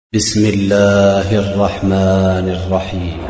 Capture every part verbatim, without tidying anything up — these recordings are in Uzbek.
بسم الله الرحمن الرحيم.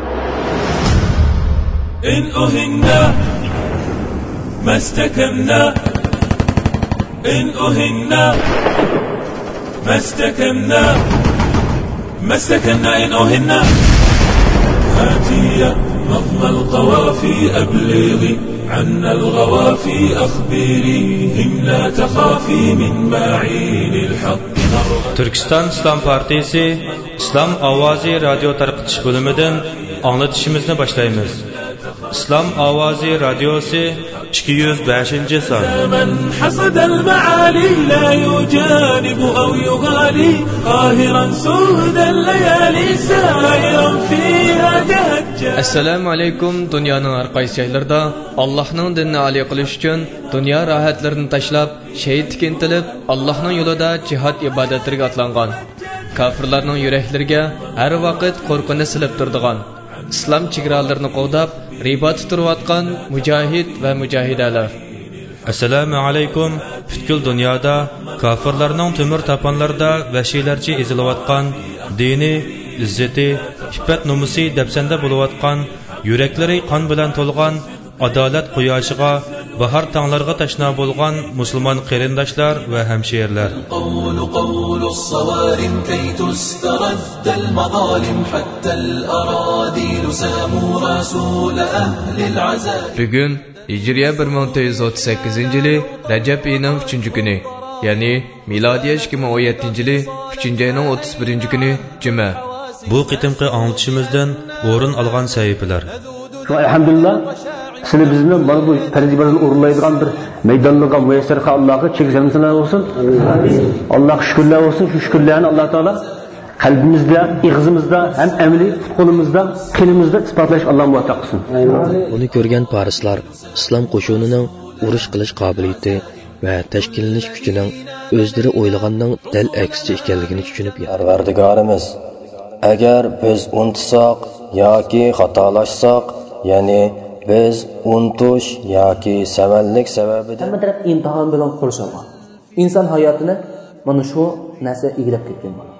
إن أهنا ما استكمنا إن أهنا ما استكمنا ما استكمنا إن أهنا هاتيا نظم القوافي أبلغي عنا الغوافي أخبري هم لا تخافي من معين الحق. Türkistan İslam Partisi İslam Avazi Radyo Tarqıtış bölümünden anlatışımızı başlayımız. İslam Avazi Radyosu iki yüz beşinci son. من حصد المعالي لا يجانب أو يغالي قاهرا سود الليالي سائرا فيها تهجى. Assalamu alaykum. Dünyanın her qaysi yerlərdə Allah'ın dinini ali qilish üçün dünya rahatlarini tashlab, şehitlik intilib, Allah'ın yolunda cihad ibadətlariga atlanğan. Kafirlarning yuraklariga har vaqt qo'rqinch silib turdigan. İslam chegaralarini qo'dab, riba tuturayotgan mujohid va mujohidalar. Assalomu alaykum. Butkul dunyoda kafirlarning temir tapanlarida vahshiylarcha ezilayotgan, dini, izzati, iffat nomusi dafsanda bo'layotgan, yuraklari qon bilan to'lgan, adolat quyoshiga, bahar tanglarga tashna bo'lgan musulmon qarindoshlar va hamshirlar. Bugun Hijriya bir ming to'rt yuz o'ttiz sakkizinchi yili Rajab oyining uchinchi kuni, ya'ni milodiy ikki ming o'n yettinchi yili uchinchi oyning o'ttiz birinchi kuni juma. Bu qitimqi anglitishimizdan o'rin olgan sahifalar. Elhamdülillah, sizler bizimle bana bu tercihlerini uğurlaydıran bir meydanlığa, müyesserka Allah'a çekizemizler olsun. Allah'a şükürler olsun. Şu şükürlerini Allah Teala kalbimizde, ağzımızda, hem emri, kolumuzda, kelimizde ispatlayış Allah'a muvaffak kılsın. Bunu görgen Parislar, İslam qoşununun uruş qilish qobiliyati ve tashkillanish kuchining o'zlari o'ylaganning dal aksicha ekanligini tushunib, Parvardigorimiz, agar biz unutsak yoki xatolashsak, ya'ni biz unutish yoki savallik sababidan hamma taraf imtihon bilan qurishgan. Inson hayotini mana shu narsa egilib ketgan bo'ladi.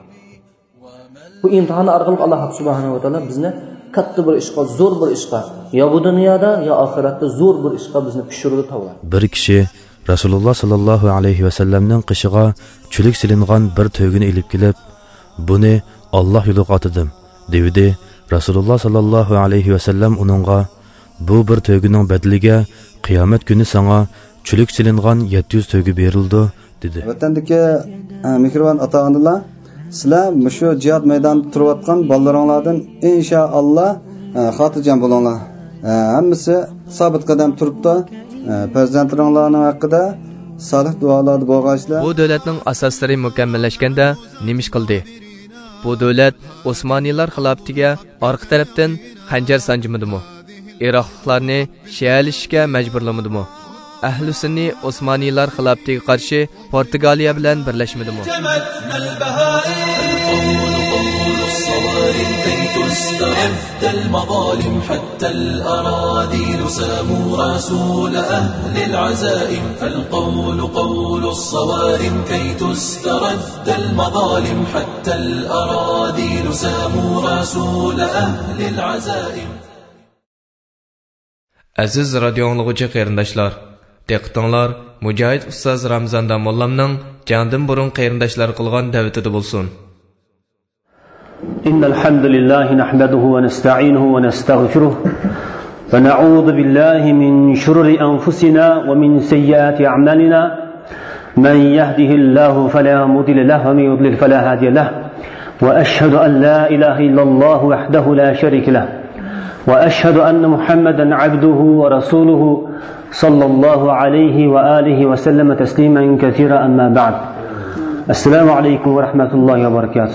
Bu imtihon orqali Alloh subhanahu va taolo bizni katta bir ishqa, zo'r bir ishqa, yo bu dunyoda yo oxiratda zo'r bir ishqa bizni pishirdi tavlar. Bir kishi Rasululloh sallallohu alayhi va sallamning qishig'a chulik silingan bir to'gini ilib kelib, buni Alloh yo'liga otdim, dedi. Rasululloh sallallohu alayhi va sallam uningga, bu bir to'gining badliga qiyomat kuni sana chulik silingan yetti yuz to'gi berildi, dedi. Vatandagi mehribon ota-onalar, sizlar mushu jihad maydonida turayotgan bolalaringlardan inshaalloh xotirjam bo'linglar. Hammasi sabit qadam turibdi. Farzandlaringlarning haqida solih duolarda bo'lg'aysizlar. Bu davlatning asoslari mukammallashganda nima ish qildi? Bu davlat Osmaniylar xilofatiga orqa tarafdan xanjar sanjimidimi? Iroqliklarni shialishga majburlamadimi? Ahli sunni Osmaniylar xilofatiga qarshi Portugaliya bilan birlashmadimi? استرد المظالم حتى الأراذيل ساموا رسول أهل العزائم فالقول قول الصوارم كي تسترد المظالم حتى الأراذيل ساموا رسول أهل العزائم. Aziz radio anglaguvchi qarindoshlar, diqqatinglar Mujohid ustoz Ramzan Damollamning jangdan burun qarindoshlar qilgan da'vatida bo'lsin. إن الحمد لله نحمده ونستعينه ونستغفره ونعوذ بالله من شرور أنفسنا ومن سيئات أعمالنا من يهده الله فلا مضل له ومن يضلل فلا هادي له وأشهد أن لا إله إلا الله وحده لا شريك له وأشهد أن محمدا عبده ورسوله صلى الله عليه وآله وسلم تسليما كثيرا أما بعد. Assalamu alaykum wa rahmatullahi wa barakatuh.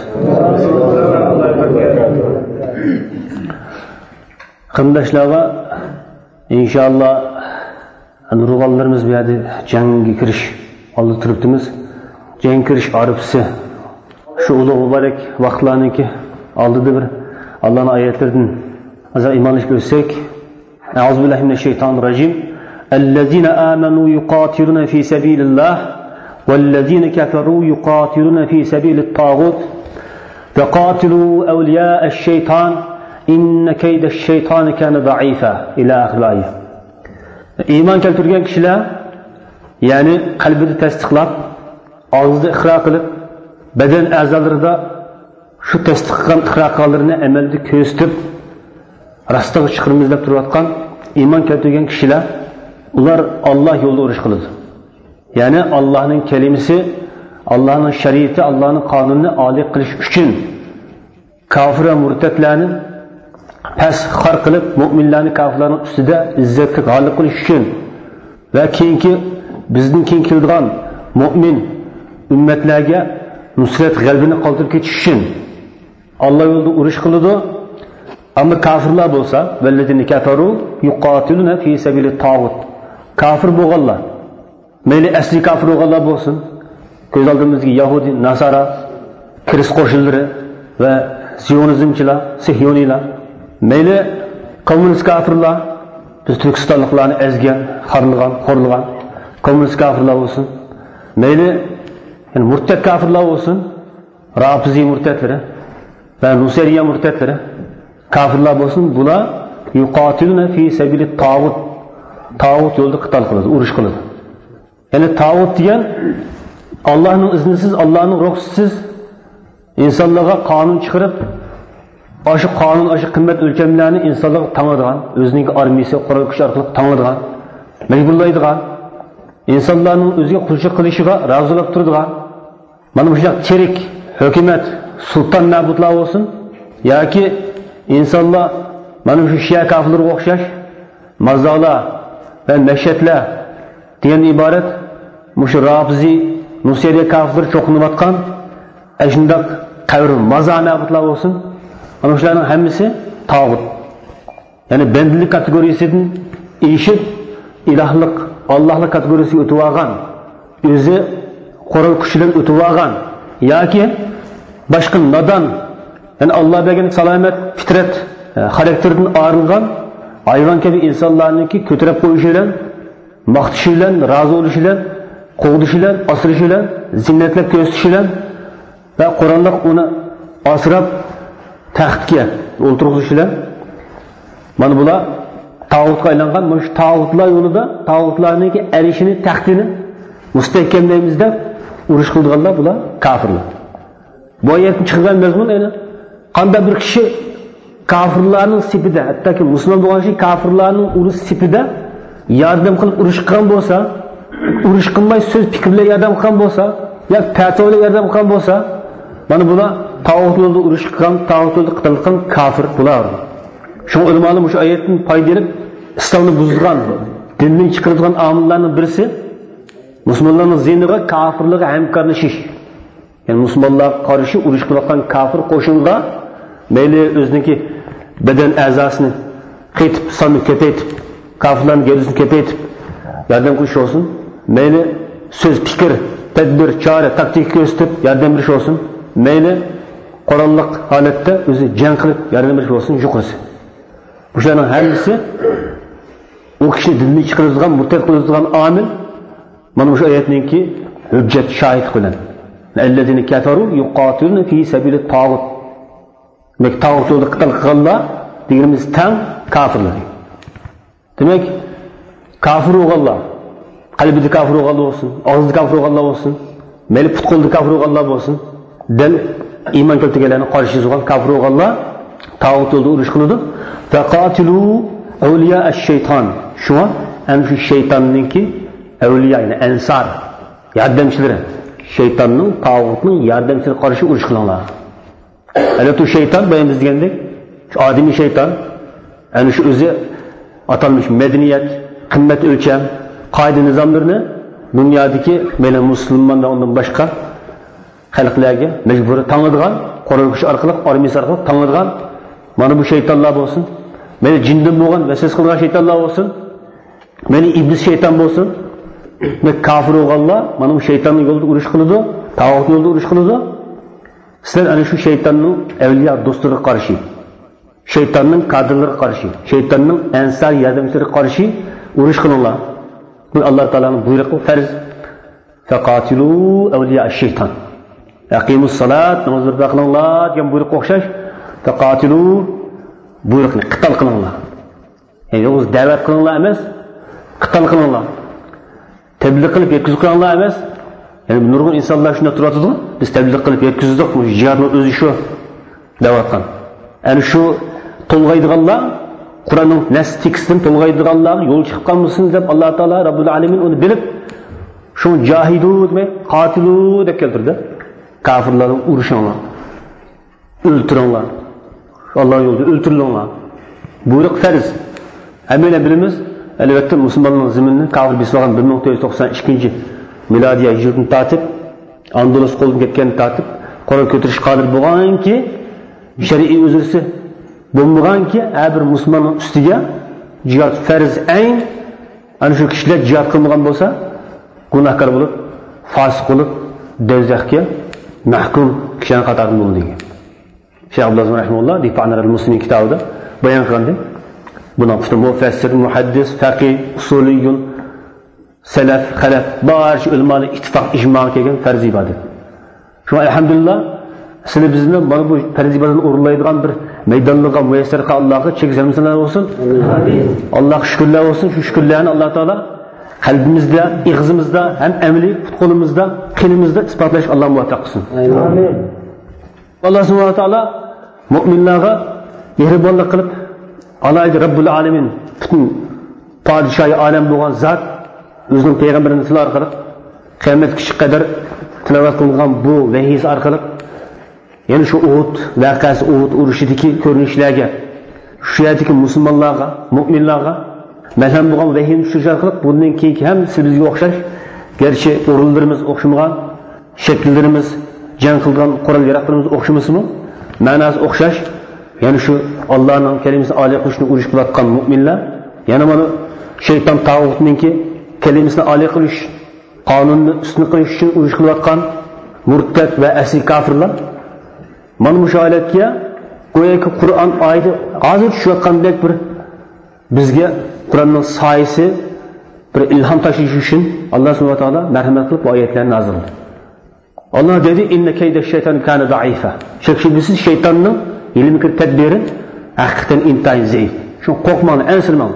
Qarindoshlarga inshaalloh nurg'onlarimiz bu yerda jangga kirish oldi turibdimiz. Jang kirish arifsi shu ulug' muborak vaqtlarniki oldida bir Allohning oyatlaridan azar iymonlashib o'tsak. A'udhu billahi minash shaytonir rojim. Allazina amanu yuqatiluna fi sabilillah والذين كفروا يقاتلون في سبيل الطاغوت فَقَاتِلُوا أَوْلِيَاءَ الشَّيْطَانِ إِنَّ كَيْدَ الشَّيْطَانِ كَانَ ضَعِيفًا إلى آخر الآية. İman keltirgen kişiler, yani kalbini tasdiqlab, ağzını iqrar qilib, beden a'zolarida shu tasdiq qilgan iqrorlarni amalda ko'rsatib, rastaga chiqirmiz deb turayotgan iymon keltirgan kishilar, ular Alloh yo'lida urush qiladi. Ya'ni Allohning kalimasi, Allohning shariati, Allohning qonunini oliy qilish uchun kofir va murtadlarni past xor qilib, mu'minlarni kofirlarning ustida izzatga g'olib qilish uchun va keyingi bizning keyin keladigan mu'min ummatlarga nusrat g'albini qoldirib ketish uchun Alloh yo'lida urush qiladi. Ammo kofirlar bo'lsa, vallazina kafaru yuqatiluna fi sabilit tağut. Kafir bo'lganlar, mayli asli kafir bo'lganlar bo'lsin, ko'z oldimizga Yahudi, Nasara, Kirist qo'shinlari va Zionizmchilar, Sihyoniylar, mayli kommunist kafirlar, biz Turkistonliklarni ezgan, xorlagan, xo'rlagan kommunist kafirlar bo'lsin, mayli yani murtad kafirlar bo'lsin, Rafizi murtadlari va Nusayriya murtadlari kafirlar bo'lsin, bular yuqatiluna fi sabilit tağut. Tağut yo'lda qital qiladi, urush qiladi. Ya'ni tağut degan Allohning iznisiz, Allohning ruxsatisiz insonlarga qonun chiqarib, o'sha qonun, o'sha qimmat o'lchamlarni insonlarga tanladigan, o'zining armiyasi, qurol kuch orqali tanladigan, majburlaydigan, insonlarning o'ziga qulchilik qilishiga rozi bo'lib turadigan, mana bu chirik hukumat, sulton nabutlar bo'lsin yoki insonlar mana shu shiya kafirlarga o'xshash mazolar va mashatlar degan iborat mushu Rafizi, Nusayriya kafirlar cho'qinayotgan ashundoq qabr mazanabutlar bo'lsin, ana shularning hammasi tağut. Ya'ni bandilik kategoriyasidan eshib ilohlik, Allohlik kategoriyasiga o'tib olgan, o'zi qurol kuchidan o'tib olgan yoki boshqa nodon, ya'ni Alloh bergan salomat fitrat xarakterdan ayrilgan hayvon kabi insonlarniki ko'tarib qo'yishi bilan, maqtishi bilan, rozi bo'lishi bilan, qo'g'dishi bilan, asrishi bilan, zinnatlab ko'rsatishi bilan va Qur'onlik uni asrab taxtga o'ltirg'ishi bilan, mana bular tağutga aylangan. Mana shu tağutlar yo'lida tağutlarniki erishini, taxtini mustahkamlaymiz deb urush qilganlar bular kofirlar. Bu oyatni chiqargan mazmun edi. Qanday bir kishi kofirlarning sifida, hattoki musulmon bo'lgan kishi kofirlarning urush sifida yordam qilib urush qilgan bo'lsa, urush qilmay so'z fikrlar yordam qilgan bo'lsa, yoki fatvolar yordam qilgan bo'lsa, mana bular tağut yo'lida urush qilgan, tağut yo'lida qital qilgan kofir bular. Shu ulamolar shu oyatdan foydalanib islomni buzgan, dindan chiqaradigan omillarning birisi musulmonlarning ziniga, kofirlarga hamkorlashish. Yani musulmonlar qarshi urush qilayotgan kofir qo'shinga mayli o'ziniki beden a'zosini qetib, sonni ko'paytib, kofirlarning gavdasini ko'paytib yordam qilish olsun, mayli so'z, fikr, tadbir, chora, taktik ko'rsatib yordam berish olsun, mayli qurolliq holatda o'zi jang qilib yordam berish olsun, shu qilsa. Bularning hammasi u kishi dinni chiqaradigan, murtad qiladigan omil mana shu oyatningki hujjat, shohid qilinadi. Ellezine kafaru yuqatiluna fi sabilit tağut. Demek tağut yo'lida qital qilganlar deganimiz tam kofirlar. Demek kofir bo'lganlar, qalbida kofir bo'lganlar bo'lsin, og'zida kofir bo'lganlar bo'lsin, mayli put qo'lida kofir bo'lganlar bo'lsin, dil iymon keltirganlarni qarshi bo'lgan kofir bo'lganlar tağut yo'lida urush qiladi. Faqatilu awliya ash-shayton. Shu ana shu shaytonningki avliya, ya'ni ansar, yordamchilari. Şeytanның, tağutның yardımcısına qarşı urush qilinglar. Albatta şeytan biz degandek, şu adami şeytan, ana shu o'zi atalmış medeniyet, qimmat o'lcham, qoida nizomlarini dunyodagi meni musulmonlar undan boshqa xalqlarga majbur tanladigan, qurol kuch orqali, armiyasi orqali tanladigan mana bu şeytanlar bo'lsin, meni jindan bo'lgan, vasvas qilgan şeytanlar bo'lsin, meni iblis şeytan bo'lsin. Ve kafir olanlar, mana bu şeytanın yolda urush qiladi, tağut yolda urush qiladi. Sizlar ana shu şeytanning avliya do'stlariga qarshi, şeytanning kadrlariga qarshi, şeytanning ansar yordamchilariga qarshi urush qilinglar. Bu Alloh taolaning buyrug'i, farz. Faqatilu awliya ash-shaytan. Aqimus salat, namaz qilinglar degan buyruqqa o'xshash, taqatilu buyruqni qital qilinglar. Ya'ni o'z da'vat qilinglar emas, qital qilinglar. Tabliğ qilib yetkizib qilinglar emas. Ya'ni nurg'un insonlar shunda turadi-ku, biz tabliğ qilib yetkizdik, bu jihadning o'zi shu da'vatdan. Ana shu to'lg'aydiganlar Qur'onning nas tekstini to'lg'aydiganlar yo'l chiqib qolmasin deb Alloh taolo Rabbul alamin uni bilib shu jahidu demay qatilu deb keltirdi. Kafirlarni urushinglar. O'ltiringlar. Alloh yo'lida o'ltiringlar. Buyruq farz. Hamma bilamiz, albatta musulmonlar zaminni kafir bismagan bir ming to'rt yuz to'qson ikkinchi milodiy hijratni tatib, Andalus qo'ldan ketgan tatib, Qur'on ko'tarish qodir bo'lganki, shar'iy o'zrisi bo'lmaganki, har bir musulmonning ustiga jihad farz ayn, ana shu kishilar jihad qilmagan bo'lsa, gunohkor bo'lib, fosiq bo'lib, do'zaxga mahkum kishilar qatoridan bo'ldi degan. Shayx Abdulaziz rahimahulloh Difa'nar al-Muslimin kitobida bayon qildi. Buna işte mufassir, muhaddis, faqih, usuliyun, salaf, xalaf, barcha ulamalar ittifoq ijmo kelgan farz ibodat. Shuna alhamdulillah, sizlar bizni mana bu farz ibodatni o'rinlaydigan bir maydonlarga muyassar qilgan Allohga chekizamizlar bo'lsin. Amin. Allohga shukrlar bo'lsin. Shu shukrlarni Alloh taolo qalbimizda, ig'zimizda, ham amaliy qo'limizda, qilimizda isbotlash Alloh muvaffaq qilsin. Amin. Alloh subhanahu va taolo mu'minlarga mehribonlik qilib Alayhi Rabbul Alamin bütün padişahı alem bo'lgan zat o'zining payg'ambarini tilov orqali qiyomat kishi qadar tilovat qilgan bu vahiy orqali yana shu Uhud voqeasi Uhud urushidagi ko'rinishlarga shu yerdagi musulmonlarga, mu'minlarga malham bo'lgan vahiyni tushirish orqali bundan keyin ham sizga o'xshash garchi o'rinlarimiz o'xshamagan, shakllarimiz, jang qilgan qurol-yarog'larimiz o'xshamasmi? Ma'nosi o'xshash. Yani şu Allah'ın kelimesini âli kılışını uruş kılatkan müminler, yani bunu şeytan tağutninki kelimesini âli kılış, kanununu üstünü kılış için uruş kılatkan murtad ve esil kafirler. Bana müşahidet ki, goya ki Kur'an ayeti hazır düşüyatkan dek bir bizge Kur'an'ın sayısı bir ilham taşıyıcı için Allah subhanahu wa ta'ala merhamet kılıp bu ayetlerini hazırladı. Allah dedi, inne keyde şeytan kâne da'ife. Şekşibisiz şeytanın ilmi tedbirin hakikaten intayin zayıf. Şunu korkmanı, ensirmanı.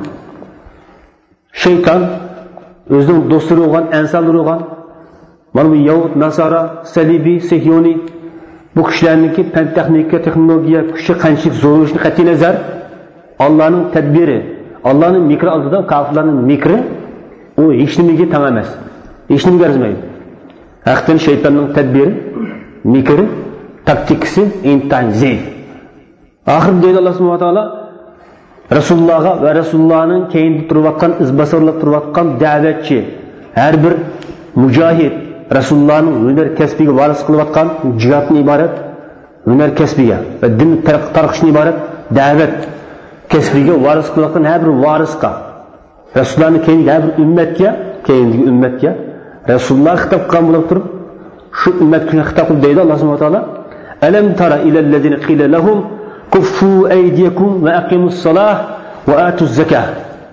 Şeytan özünün dostları olan, ensalları olan bana bu Yahud, Nasara, Salibi, Sihyoni bu kişilerdeki pen teknik, teknolojiye, kişi kançlık, zorluşunu kat'i nazar Allah'ın tedbiri, Allah'ın mikri aldıdan kafirlerin mikri o işlemeye tamamız. İşlemi görmeydi. Hakikaten şeytanın tedbiri, mikri, taktikisi intayin zayıf. Ahir deydi Allah subhanahu wa ta'ala Resulullah'a ve Resulullah'ın keyinde turvatkan, izbasarlık turvatkan davetçi her bir mücahid Resulullah'ın hüner kesbiga varis kılıvatkan cihatın ibaret hüner kesbiga ve din tarqışın ibaret davet kesbiga varis kılıvatkan her bir variska Resulullah'ın keyinde her bir ümmetke keyindeki ümmetke Resulullah hitap kılan bulup durup şu ümmet kişine hitap kılıp deydi Allah subhanahu wa ta'ala Elem tara ilellezine qile lehum kuffu eydiyekum ve akimus salah ve atuz zekah.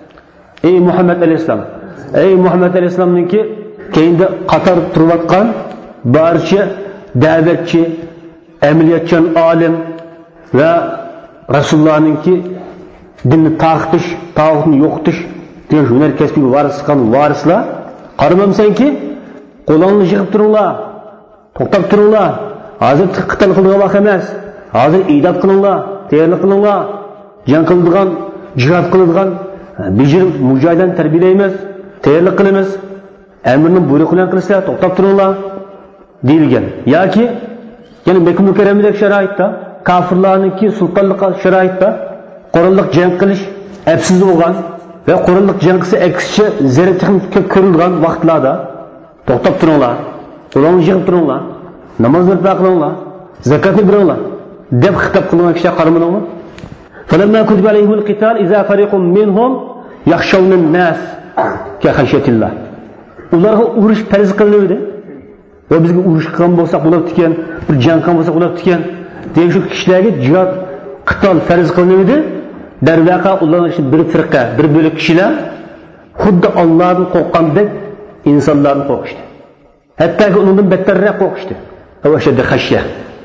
Ey Muhammed Aleyhisselam, ey Muhammed Aleyhisselam'ın ki keyinde qatar turvatkan barcha davetçi, emniyetçan alim ve Resulullah'ın ki dinni tağıtış, tağıtını yoqtish diye hüner kesbiga varis qilgan varislar qaramamsan ki qo'lingni yig'ib turinglar, to'xtab turinglar. Hozir qital qilgan vaqt emas. Hozir idat qilinglar, tayyorlik qilinglar. Jang qiladigan, jihad qiladigan bijir mujohiddan tarbiyalaymiz, tayyorlik qilamiz. Amrning buyruq bilan qilsa to'xtab turinglar deyilgan. Yoki yana Makka mukarramidagi sharoitda, kofirlarningki sultonlik sharoitda qurolliq jang qilish afsiz bo'lgan va qurolliq jang qilsa aksicha zarar texnika ko'rilgan vaqtlarda to'xtab turinglar, qo'lingni yig'ib turinglar, namozni o'qinglar, zakatni beringlar deb xitob qilgan kishilar qaramadingmi? فلما كتب عليهم القتال إذا فريق منهم يخشون الناس كخشية الله. Ularga urush farz qilinadi. Va bizga urush qilgan bo'lsak bo'lib tikan, bir jang qilgan bo'lsak bo'lib tikan, degan shu kishilarga jihad, qital farz qilinadi. Darvaqa ularning ichi bir firqa, bir bo'lak kishilar xuddi Allohdan qo'rqqandek insonlarni qo'rqishdi. Hattoki undan battarroq qo'rqishdi. وأشد خشية.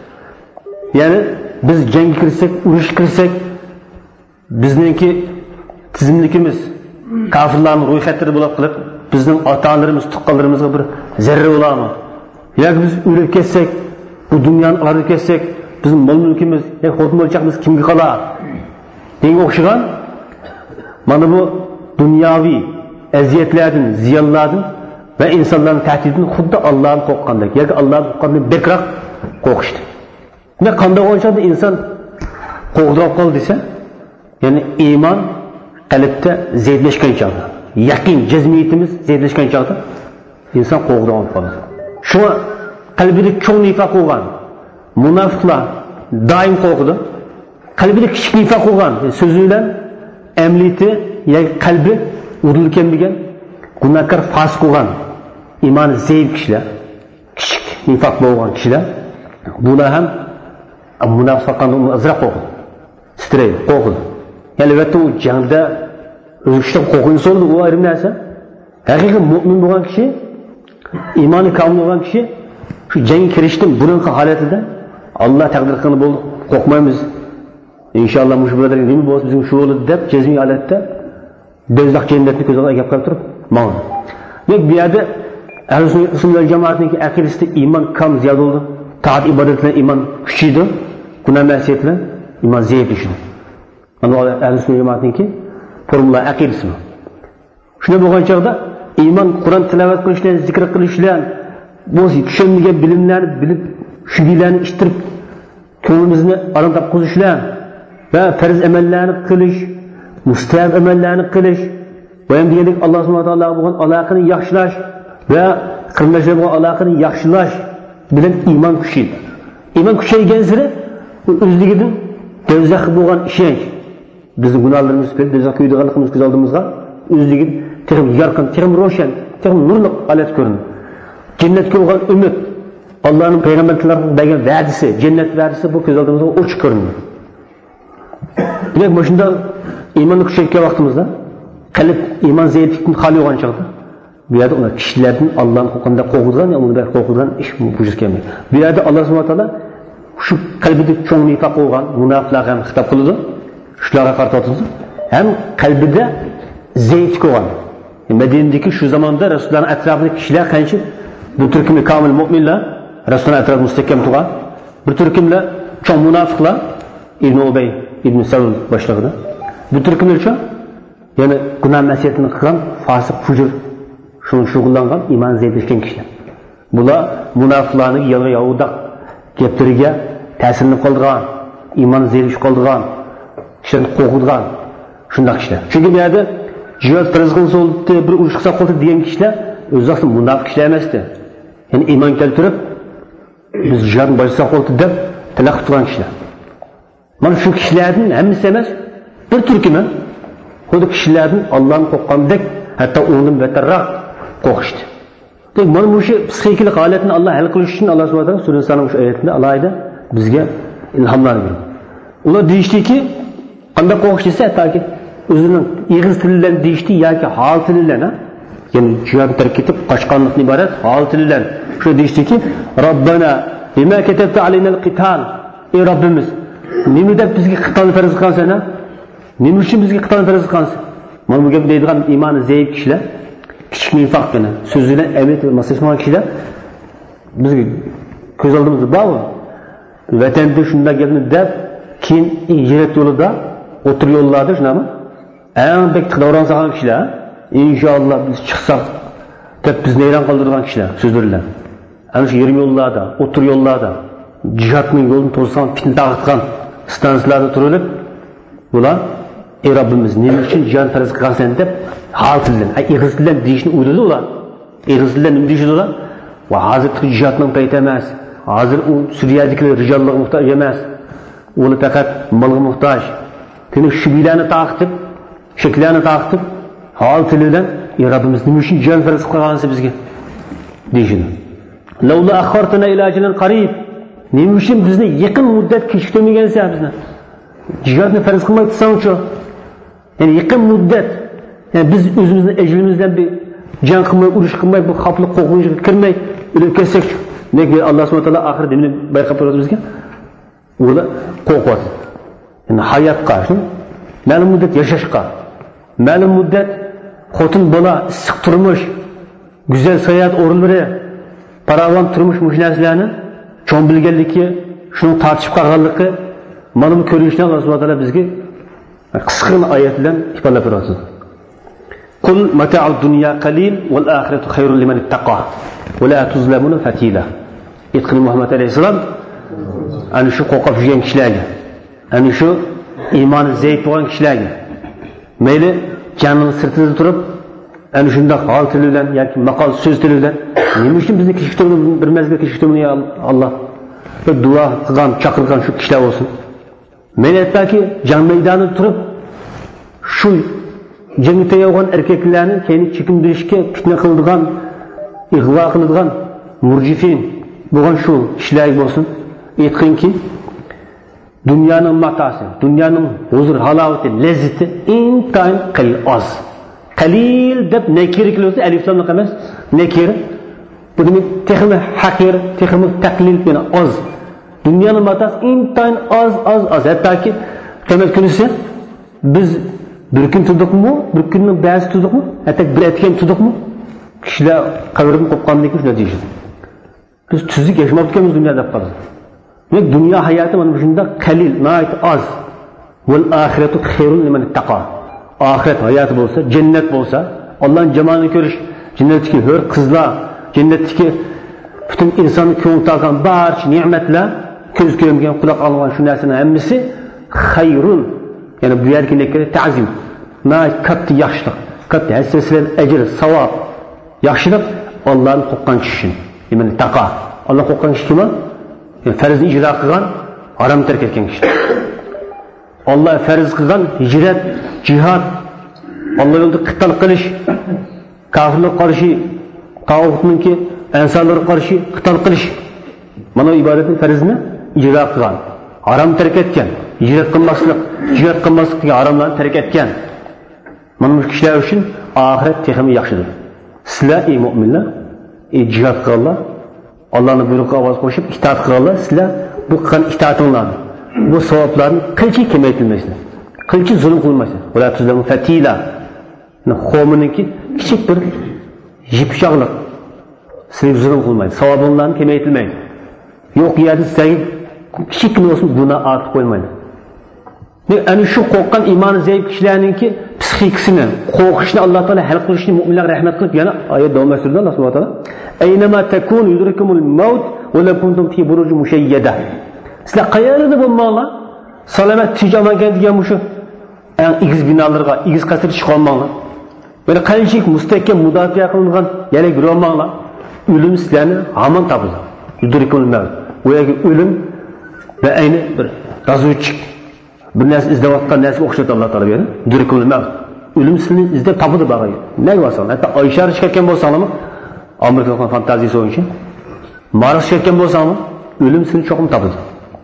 Yani biz jangga kirsak, urush kirsak, bizningki tizimlikimiz kafirlarning ro'yxatlari bo'lib qilib, bizning ota-onalarimiz, tuqqanlarimizga bir zarra bo'ladimi? Yoki biz o'lib ketsak, bu dunyoni olib ketsak, bizning mol mulkimiz, yoki xotin bo'lchaqmiz kimga qolar? Degan o'xshagan mana bu dunyoviy aziyatlardan, ziyonlardan va insonlarning tahdididan xuddi Allohni qo'rqqandek, yoki Allohni qo'rqqandan bekroq qo'rqishdi. Ne qanday o'lchada inson qo'rqdirib qoldi desa, ya'ni iymon qalbda zaiflashgan chog'da, yaqin jazmiyatimiz zaiflashgan chog'da inson qo'rqdirib qoladi. Shuna qalbida cho'ng nifoq bo'lgan munofiqlar doim qo'rqdi. Qalbida kichik nifoq bo'lgan so'zi bilan amliti yoki qalbi urilgan degan gunohkor fosiq bo'lgan iymoni zaif kishilar, kichik nifoq bo'lgan kishilar bular ham munofiqlardan azroq qo'rqdi. Strey qo'rqdi. Ya'ni albatta u jangda o'zishdan qo'rqinchi bo'ldi, u ayrim narsa. Haqiqiy mu'min bo'lgan kishi, iymoni komil bo'lgan kishi shu jangga kirishdan burungi holatida Alloh taqdir qilib bo'ldi, qo'rqmaymiz. Inshaalloh mush bo'ladi, nima bo'lsa bizning shu bo'ladi deb jazmiy holatda do'zax jannatni ko'z oldiga kelib turib, ma'lum. Yo'q, bu yerda Ahl-Sunnah jamoatining aqidasida iymon kam ziyod bo'ldi. Taat ibodat bilan iymon kuchaydi, gunoh ma'siyat bilan iymon zaiflashdi. Mana Ahl-Sunnah jamoatining formula aqidasi bu. Shuna bo'lgan chog'da iymon Qur'on tilovat qilishlar, zikr qilishlar, bu tushunmagan bilimlarni bilib, shu bilan ishtirib ko'nglimizni arandab qo'yishlar va farz amallarni qilish, mustahab amallarni qilish va ham degandek Alloh subhanahu va taolo bo'lgan aloqani yaxshilash va qilmashlar bo'lgan aloqani yaxshilash bilan iymon kuchaydi. Iymon kuchaygan sari o'zligidan do'zax bo'lgan ishonch, bizning gunohlarimiz ko'p, do'zax kuydiganligimiz ko'z oldimizga o'zligi tirim yorqin, tirim ro'shan, tirim nurli holat ko'rinadi. Jannatga bo'lgan umid, Allohning payg'ambarlarga bergan va'dasi, jannat va'dasi bu ko'z oldimizga ochiq ko'rinadi. Demak, mana shunda iymonni kuchaygan vaqtimizda qalb iymon zaiflikdan xoli bo'lgan chog'da bu yerda ular kishilardan Allohning huquqida qo'rqadigan, undan qo'rqadigan ish vujud kelmaydi. Bu yerda Alloh subhanahu va taolo shu qalbida cho'ng nifoq bo'lgan munofiqlarga ham xitob qiladi. Shularga qaratadi. Ham qalbida zaif bo'lgan. Madinadagi shu zamonda Rasulullohning atrofidagi kishilar qancha bu turkumli komil mu'minlar Rasululloh atrofida mustahkam turgan. Bir turkumlar cho'ng munofiqlar Ibn Ubay, Ibn Salul boshlig'ida. Bu turkumlar uchun yana gunoh ma'siyatini qilgan fosiq fujur shuni shug'ullangan iymon zaiflashgan kishilar. Bular munofiqlarning yalg'i yahuda gaplariga ta'sirini qoldirgan, iymon zaiflashib qoldirgan, kishilarni qo'rqitgan shunday kishilar. Chunki bu yerda jihad rizqini so'ldi, bir urush qilsa qoldi degan kishilar o'zlari munofiq kishilar emasdi. Ya'ni iymon keltirib biz jihadni boshlasa qoldi deb tilaq turgan kishilar. Mana shu kishilarning hammasi emas, bir turkumi xuddi kishilarning Allohni qo'rqqandek, hatto undan betarroq qo'rqishdi. Demak, mana bu shu psixikalik holatni Alloh hal qilish uchun Alloh subhanahu va taolo surah Sanom shu oyatida alohida bizga ilhomlar berdi. Ular deyishdiki, qanday qo'rqish desa, hattoki o'zining ig'iz tili bilan deyishdi yoki hol tili bilan, ya'ni jihad tark etib qochqanlikdan iborat hol tili bilan shu deyishdiki, Robbana bima katabta alaynal qital. Ey Robbimiz, nima deb bizga qital farz qilsan? Nima uchun bizga qital farz qilsan? Mana bu gap deydigan iymoni zaif kishilar, kichik nifoq bilan so'z bilan amet va masajman kishilar bizga ko'z oldimizda bor. Vatanda shunday gapni deb keyin hijrat yo'lida o'tir yo'llarda shunami? Eng bek davron solgan kishilar, inshaalloh biz chiqsak deb bizni hayron qoldirgan kishilar so'zlar bilan. Ana shu yerim yo'llarda, o'tir yo'llarda jihadning yo'lini to'sgan, fitna taqitgan stansiyalarda turilib, bular ey Robbimiz, nima uchun jihad farz qilgansan deb hal tildan, ig'iz tildan deyishni o'yladi ular. Ig'iz tildan nima deyishdi ular? Va hozir jihadning payti emas. Hozir u Suriyadagilar rijollarga muhtoj emas. Ular faqat molga muhtoj. Tini shubilarni taqitib, shaklarni taqitib, hal tildan ey Robbimiz, nima uchun jihad farz qilgansan bizga? deyishdi. Lavla akhartana ila ajalin qarib. Nima uchun bizni yaqin muddat kechiktirmagansan bizni? Jihadni farz qilmay tursan-chi? Yani yaqin muddat, yani biz o'zimizning ajlimizdan bir jang qilmay, urush qilmay, bu xavfli qo'rqinchga kirmay, o'lib ketsak, Lekin Alloh subhanahu va taolo oxir dinni bayqab turadi bizga. Ular qo'rqadi. Yani hayotga, ma'lum muddat yashashga, ma'lum muddat xotin bola, issiq turmush, go'zal sayohat o'rinlari, paravon turmush mushnalarni cho'ng bilganligi, shuni tartib qilganligi, mana bu ko'rinishdan Alloh subhanahu va taolo bizga qisqa oyat bilan ifodalab beradi. Qul mata'ud dunya qalil wal akhiratu khayrun liman ittaqa wa la tuzlamuna fatila. Aytqin Muhammad alayhisalom ana shu qo'rqib yurgan kishilarga, ana shu iymoni zaif bo'lgan kishilarga, mayli jannat sirtida turib, ana shunda hol tili bilan yoki maqol so'z tili bilan nima uchun bizni kechiktirdi, bir mazgil kechiktirdi ya Alloh. Bir duo qilgan, chaqirgan shu kishilar bo'lsin. Men aytdaki, jang maydonida turib shu jangda yo'g'on erkaklarni keyin chekindirishga fitna qiladigan, ig'vo qiladigan murjifin bo'lgan shu kishilar bo'lsin. Aytqinki, dunyoning matosi, dunyoning huzur halovati, lazzati intayin qalil oz. Qalil deb nakir qilsa, alif lam emas, nakir. Bu demak texmi haqir, texmi taqlil bilan oz. Dunyoning matosi intayin oz, oz, oz. Hattoki tamat kunisi biz bir kun tudukmu, bir kunning ba'zi tudukmu, hatta bir etgan tudukmu? Kishilar qabrdan qo'pqandan keyin shunday deyishadi. Biz tuzuk yashamayotganmiz dunyoda qoldi. Demak, dunyo hayoti mana shunda qalil, nayt oz. Val oxiratu khayrun liman ittaqa. Oxirat hayoti bo'lsa, jannat bo'lsa, Allohning jamolini ko'rish, jannatdagi hur qizlar, jannatdagi butun insonni ko'ngil tolgan barcha ne'matlar, ko'z ko'rmagan, quloq olgan shu narsaning hammasi khayrun. Yani bu yerlikleri ta'zim, nayt katta yaxshilik, katta hassasiyat, ajr, savob, yaxshilik Allohning qo'rqqan kishi. Ya'ni taqo. Alloh qo'rqqan kishi kim? Yani farzni ijro qilgan, harom tark etgan kishi. Alloh farz qilgan hijrat, jihad, Alloh yo'lida qital qilish, kofirlarga qarshi, tog'utninki insonlarga qarshi qital qilish. Mana ibodatning farzini ijro qilgan, harom tark etgan, hijrat qilmaslik, jihad qilmaslikni haromlarni tark etgan. Mana bu kishilar uchun oxirat texmi yaxshidir. Sizlar ey mu'minlar, ey jihad qilganlar, Allohning buyrug'iga ovoz qo'shib itoat qilganlar, sizlar bu qilgan itoatinglarni, bu savoblarni qilchi kamaytirmaysizlar. Qilchi zulm qilmaysizlar. Ular tuzlamu fatila. Qo'miniki kichik bir yipchoqlik. Siz zulm qilmaysiz. Savoblarni kamaytirmaydi. Yo'q yerda sizga kichikmi bo'lsin buni ortib qo'ymaydi. Ana shu qo'rqqan iymoni zaif kishilarningki psixikasini, qo'rqishni Alloh taolo hal qilishni mu'minlarga rahmat qilib yana oyat davom ettirdi Alloh subhanahu va taolo. Aynama takun yudrikumul maut va la kuntum fi burujin mushayyada. Sizlar qayerda bo'lmanglar, salomat tijomatga degan shu eng igiz binolarga, igiz qasrga chiqa olmanglar. Böyle qanchalik mustahkam mudofaa qilingan yana yurolmanglar. O'lim sizlarni hamon topadi. Yudrikumul maut. Bu yerga o'lim va ayni bir razuvchi bir narsa izlayotgan narsaga o'xshatadi Alloh taolo beradi. Durikul maut. O'lim sizni izlab topadi bag'ay. Nega bo'lsa, hatto Oysha chiqargan bo'lsangmi, Amerikaning fantaziyasi bo'yicha Mars chiqargan bo'lsangmi, o'lim sizni cho'qim topadi.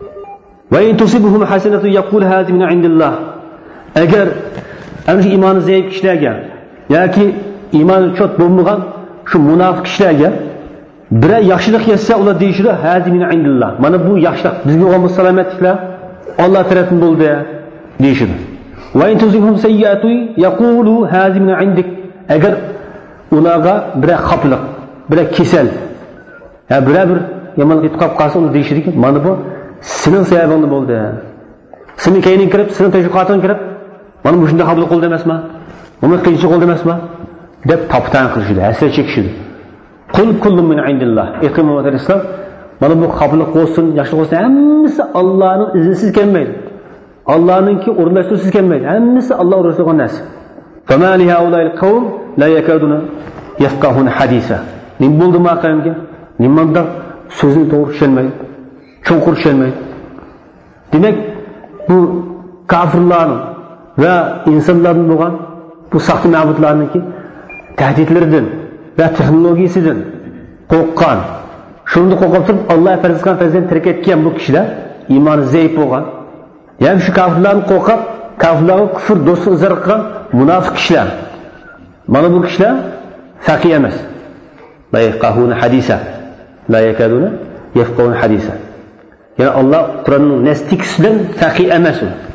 Va in tusibuhum hasanatu yaqul hadi min indillah. Agar ana shu iymoni zaif kishilarga yoki iymoni cho't bo'lmagan shu munofiq kishilarga bir yaxshilik yetsa, ular deyishadi hadi min indillah. Mana bu yaxshilik bizga bo'lgan salomatliklar Allah tarafından buldu deyişir. Ve in tuzibhum sayyiatu yaqulu hazi min indik. Eğer ularga bir xaplık, bir kesel, ya bir bir yaman qitqab qalsa onu deyişir ki, mana bu senin sebebinle buldu. Senin keynin kirib, senin teşviqatın kirib, mana bu shunday xaplık oldu emasmi? Buni qiyinchilik oldu emasmi? deb toptan qilishdi, hasrat chekishdi. Qul kullun min indillah. Iqim va islam mana bu xaplık olsun, yaxshilik olsun, hammasi Allohning iznisiz kelmaydi. Allohninki o'rinlashtirsiz kelmaydi. Hammasi Alloh o'rinlashtirgan narsa. Fama li haula'il qawm la yakaduna yafqahuna hadisa. Nim bo'ldi ma qavmga? Nimanda so'zni to'g'ri tushunmaydi, cho'nqur tushunmaydi. Demak, bu kofirlarning va insonlarning bo'lgan bu saxta ma'budlarningki tahdidlaridan va texnologiyasidan qo'rqqan, shunda qo'rqib turib Alloh farz qilgan farzand tark etgan bu kishilar iymoni zaif bo'lgan, ya'ni shu kofirlarni qo'rqib, kofirlarga kufr do'stlik izhor qilgan munofiq kishilar. Mana bu kishilar faqih emas. Bayqahuna hadisa. la yakaduna yafqahuna hadisa. Yani Allah Kur'an'ın nestikisinden faqih emas.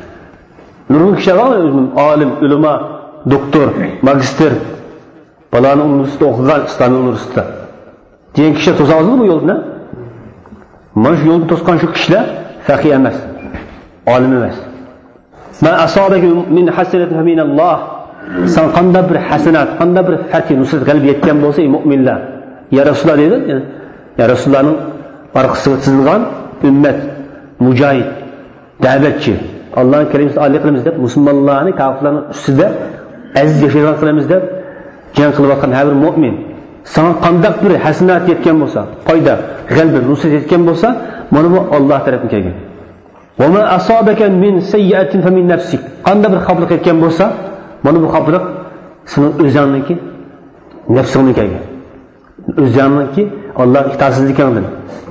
Nurun kişiler var mı? Alim, ulema, doktor, magister, balanın üniversitede okuyan, İslam'ın üniversitede. Diyen kişiler tozağızlı mı yolda? Mana shu yo'lni to'sgan shu kishilar faqih emas, olim emas. Ma asabaka min hasanatin faminalloh. Sen qanday bir hasanat, qanday bir fath nusrat qalbi yetgan bo'lsa, mu'minlar. Ya Rasululloh dedi, ya Rasulullohning orqasiga tizilgan ummat, mujohid, da'vatchi. Allohning kalimasi oliy qilamiz deb musulmonlarni kofirlarning ustida aziz yashaydigan qilamiz deb jang qilayotgan har bir mu'min. Sana qanday bir hasanat yetgan bo'lsa, foyda, g'alaba, nusrat yetgan bo'lsa, mana bu Alloh tarafdan kelgan. Va ma asabaka min sayyi'atin fa min nafsik. Qanday bir xavflik yetgan bo'lsa, mana bu xavflik sening o'zingniki, nafsingdan kelgan. O'zingniki Alloh itoatsizligidan.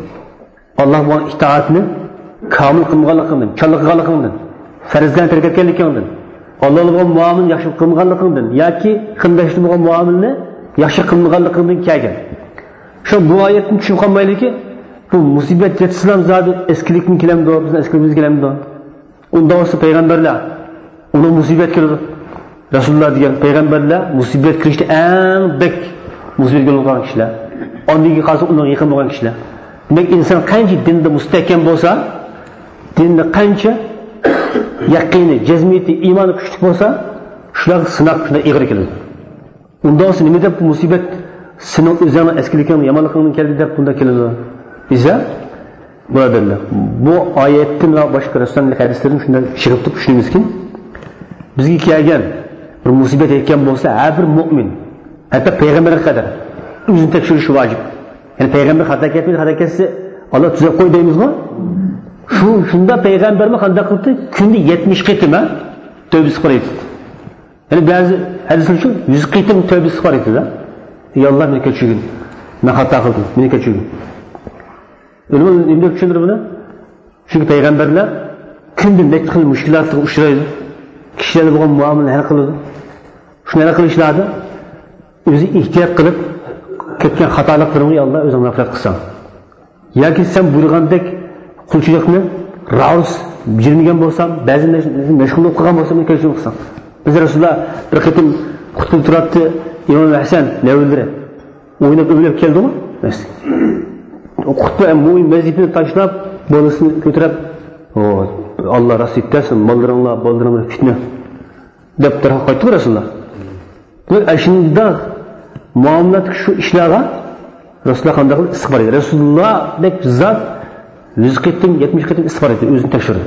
Alloh bu itoatni kamil qilmaganligidan, chalg'anligidan, farzdan tark etganligidan, Allohning muomalini yaxshi qilmaganligidan yoki qindashli bo'lgan muomalani yaxshi qilmaganligidan kelgan. Shu bu oyatni tushunib qolmaylikki, bu musibat yetishsam zodi eskilikni kelamdi, bizning eskilimiz kelamdi. Unda olsa payg'ambarlar uni musibat keldi. Rasululloh degan payg'ambarlar musibat kirishda eng bek musibat bo'lgan kishilar. Ondiga qarshi unga yaqin bo'lgan kishilar. Demak, inson qancha dinda mustahkam bo'lsa, dinda qancha yaqini, jazmiyati, iymoni kuchli bo'lsa, shular sinab shunday ig'ir keladi. Unda olsa nima deb musibat sening o'zingni eskilikingni, yomonligingni keldi deb bunda keladi. Biza birodarlar, bu oyatdan va boshqa rasululloh hadislardan shunday chiqib turib tushunamizki, bizga kelgan bir musibat yetgan bo'lsa, har bir mu'min, hatto payg'ambarga qadar o'zini tekshirishi vojib. Ya'ni payg'ambar xato ketmaydi, xato ketsa Alloh tuzab qo'y deymizmi? Shu shunda payg'ambarmi qanday qildi? Kunda yetmish qitima tövbe qiladi. Ya'ni ba'zi hadislar shu yuz qitim tövbe qiladi-da. Ey Alloh, meni kechirgin. Men xato qildim, meni kechirgin. O'lim endi tushundir buni? Chunki payg'ambarlar kunda necha xil mushkulotga uchraydi. Kishilar bo'lgan muomalani hal qiladi. Shuni hal qilishlardi. O'zi ehtiyot qilib ketgan xatoliklarni Alloh o'zing nafrat qilsan. Yoki sen buyurgandek qulchilikni raus bilmagan bo'lsam, ba'zi mashg'ul bo'lib qolgan bo'lsam, men kechirim qilsam. Biz Rasululloh bir qitim qutib turibdi, Imom Hasan lavlari o'ynab o'ylab keldimi? Bas. O qutba mu'min vazifani tashlab, bolasini ko'tarib, "O Alloh rasuldasin, boldiringlar, boldiringlar fitna" deb taraf qaytdi Rasululloh. Bu ashunda muomalat shu ishlarga Rasululloh qanday qilib istig'for etdi. Rasululloh deb zot yuz qitim, yetmish qitim istig'for etdi, o'zini tekshirdi.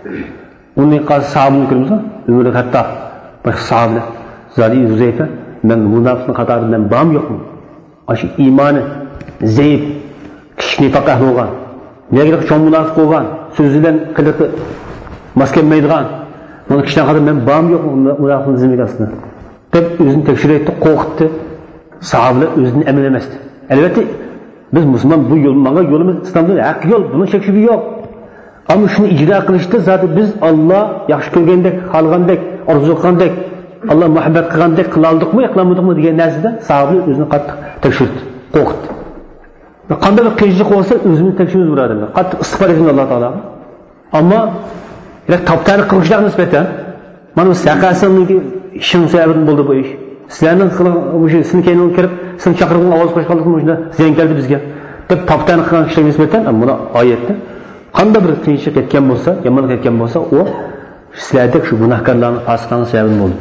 Uning qarshi sahabni ko'ramiz, Umar Hattob, boshqa sahabalar, Zali Huzayfa, men munofiqning qatoridan bam yo'qmi? Aşı imanı zayıf, kişi nifaq ahli bo'lgan, nega cho'ng munofiq bo'lgan, so'zidan qiliqi maskenmaydigan, buni kishidan qarab men bam yo'qmi munofiqning zimmasida deb o'zini tekshiraydi, qo'rqitdi. Sahabalar o'zini amal emasdi. Albatta biz musulmon bu yo'l, mana yo'limiz islomda haq yo'l, buni shak shubi yo'q. Ammo shuni ijro qilishda zoti biz Alloh yaxshi ko'rgandek, xohlagandek, orzu qilgandek, Alloh muhabbat qilgandek qila oldikmi, qilmadikmi degan narsada sahobalar o'zini qattiq tekshirdi, qo'rqitdi. Qanday bir qiyinchilik bo'lsa o'zimizni tekshiramiz birodarlar. Qattiq istig'for etamiz Alloh taolaga. Ammo ila toptani qilishlarga nisbatan mana bu saqasiniki ishim sababin bo'ldi bu ish. Sizlarning o'sha sizning keyinga kirib, sizning chaqirgan ovoz qo'shganligim shunda ziyon keldi bizga deb toptani qilgan kishilarga nisbatan buni oyatda qanday bir qiyinchilik etgan bo'lsa, yomonlik etgan bo'lsa, u sizlardek shu gunohkorlarning fasiqlarning sababi bo'ldi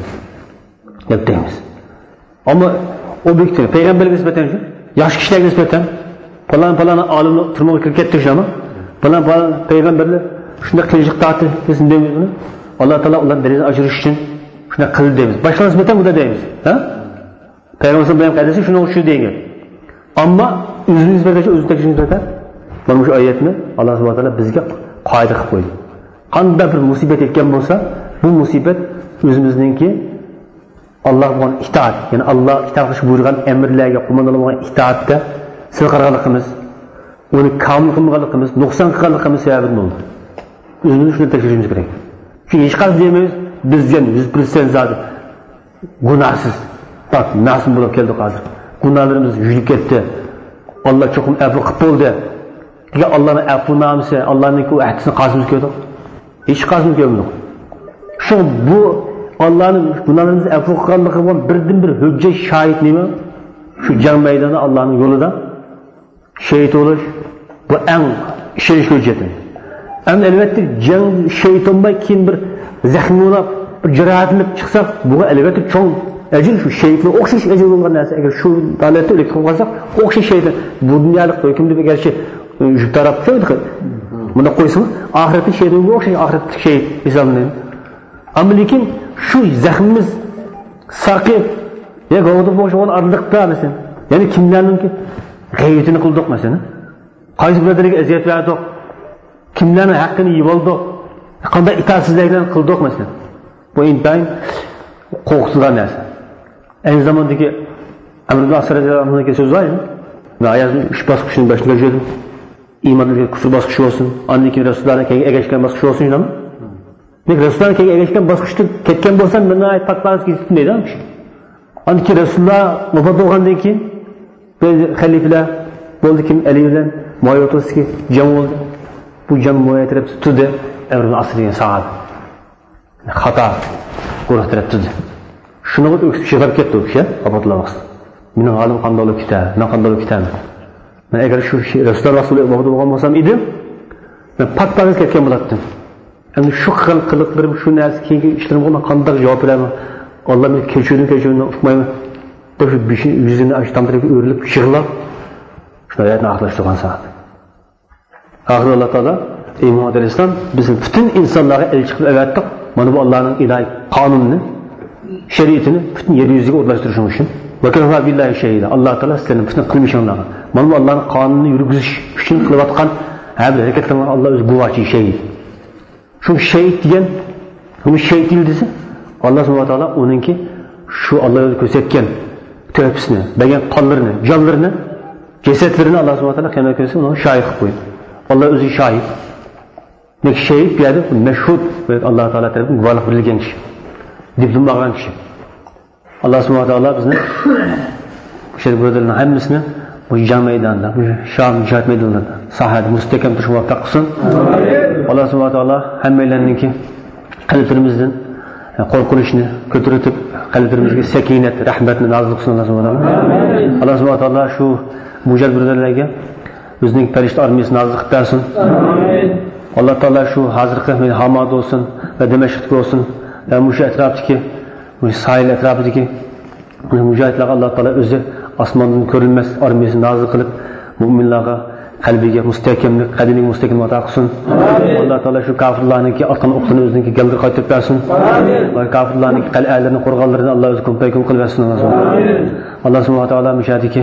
deb deymiz. Ammo obyektiv payg'ambarga nisbatan shu, yaxshi kishilarga nisbatan falan falan olimni turmoqqa kirib ketdi shama. Falan falan payg'ambarlar shunda qiyinchilik tortdi desin deymiz buni. Alloh taolo ularni darajani oshirish uchun shuna qildi deymiz. Boshqa nisbatan bunda deymiz. Ha? Payg'ambar bilan qadasi shuni o'shu degan. Ammo o'zimiz nisbatan o'z tekshirimiz nisbatan mana shu oyatni Alloh subhanahu va taolo bizga qoida qilib qo'ydi. Qanday bir musibat etgan bo'lsa, bu musibat o'zimizningki Alloh bilan itoat, ya'ni Alloh itoat qilish buyurgan amrlarga qo'monlangan itoatda silqarganligimiz, uni kamil qilmaganligimiz, nuqson qilganligimiz sababi bo'ldi. O'zimizni shuni tekshirishimiz kerak. Chunki hech qanday deymiz, bizga yuz foiz zot gunohsiz, bak nasib bo'lib keldi hozir. Gunohlarimiz yurib ketdi. Allah çoxum əfu qıb oldu. Deyə Allahın əfu namisi, Allahın ki o əhdisini qazımız gördük. Heç qazımız görmüdük. Şu bu Allah'ın bunların əfu qıqanlığı var birdən bir hüccət şahid neymi? Şu can meydanı Allah'ın yolunda şehit oluş bu en işiniş hücceti. Ama elbette can şehit olmak kim bir zahmi olab, bir cirahatlık çıksak bu elbette çok ecil şu şehitliğe okşaş ecil olan neyse. Eğer şu dalette öyle kalsak okşaş şehitliğe bu dünyalık hükümde bir gerçi şu taraf şöyle buna koysun ahiretin şehitliğe okşaş ahiretin şehit İslam'ın. Ama lakin şu zahmimiz sakip ya gavda boş olan arlıkta mesela. Yani kimlerin ki gayretini kıldık mesela. Qaysi birdiriga eziyet verdik. Kimlerin hakkını yiyip oldik. Qanday itaatsizliklarni qildik mesela. Bu intayin qo'rqitgan narsa. Aynı zamandaki Amr ibn As radhiyallohu anhu'nun söz var ya. Ve ayazın üç basqışını başına gördüm. İmanlık küfür basqışı olsun. Anneki Resulullah'ın keyin egeshgan basqışı olsun inanma. Nek Resulullah'ın keyin egeshgan basqışda ketgan bo'lsam, meni ayt patlarsiz ketmaydi ham. Anneki Resulullah vafot bo'lgandan keyin xalifalar bo'ldi kim Ali bilan Muaviya o'rtasida jang bo'ldi. Bu jang Muaviya taraf tutdi. Amr ibn As degan sahoba. Xato guruh taraf tutdi. Shuni o'tib chiqib ketdi u kishi, vafatlamoqchi. Mening halim qanday bo'lib ketadi? Men qanday bo'lib ketaman? Men agar shu Rasululloh Rasululloh vafot bo'lgan bo'lsam edi, men patlarsiz ketgan bo'lardim. Endi shu xil qiliqlarim, shu narsa keyingi ishlarimga qanday javob beraman? Allah meni kechirini kechirini uqmayman. Shu bishin yuzini ashtamtirib o'rilib yig'lab shuni hayotni aqlashtirgan saat. Oxir Alloh taolo ey Muhammad alayhisalom bizni butun insonlarga elchi qilib avatdiq. Mana bu Allohning ilohiy qonunini, shariatini butun yer yuziga o'rnatishtirish uchun. Va kafa billahi shahida. Alloh taolo sizlarni butun qilmishinglarga. Mana bu Allohning qonunini yurgizish uchun qilayotgan har bir harakatlarga Alloh o'zi guvohi shahid. Shu shahid degan, bu shahid desi Allah subhanahu wa ta'ala onunki şu Allah'ı gösterken tövbesini, bagan qonlarini, jonlarini, cesetlerini Allah subhanahu wa ta'ala kıymet göstersin, onu şahit koydu. Allah özü şahit. Ne ki şehit bir yerde meşhud ve Allah Teala tarafından guvalık verilgen kişi. Diplom bağlanan kişi. Allah subhanahu wa ta'ala bizden bu şeyde buradan hemmisini bu can meydanında, bu Şam mücahit meydanında sahada müstekem duruşu muvaffak kılsın. Allah subhanahu wa ta'ala hemmeylerinin kalplerimizden korkuluşunu kötürütüp kalplerimizde sekinet, rahmetini nazlı kılsın Allah subhanahu wa ta'ala. Allah subhanahu wa ta'ala şu mücahit buralarga bizning perişte armiyasini nazlı versin. Allah Teala şu hazırki Hamad olsun ve Demeşk'te olsun ve bu etraftaki bu sahil etrafındaki mücahitler Allah Teala özü asmanın görülmez armiyasını nazlı kılıp müminlerine kalbiga müstehkemlik, kadimlik müstehkem ata qilsin. Allah Teala şu kafirlarniki atqan o'qini o'ziniki galdir qaytib bersin. Va kafirlarniki qal'alarini, qo'rg'onlarini Allah o'zi ko'paykum qilib bersin. Allah subhanahu wa ta'ala müşahidiki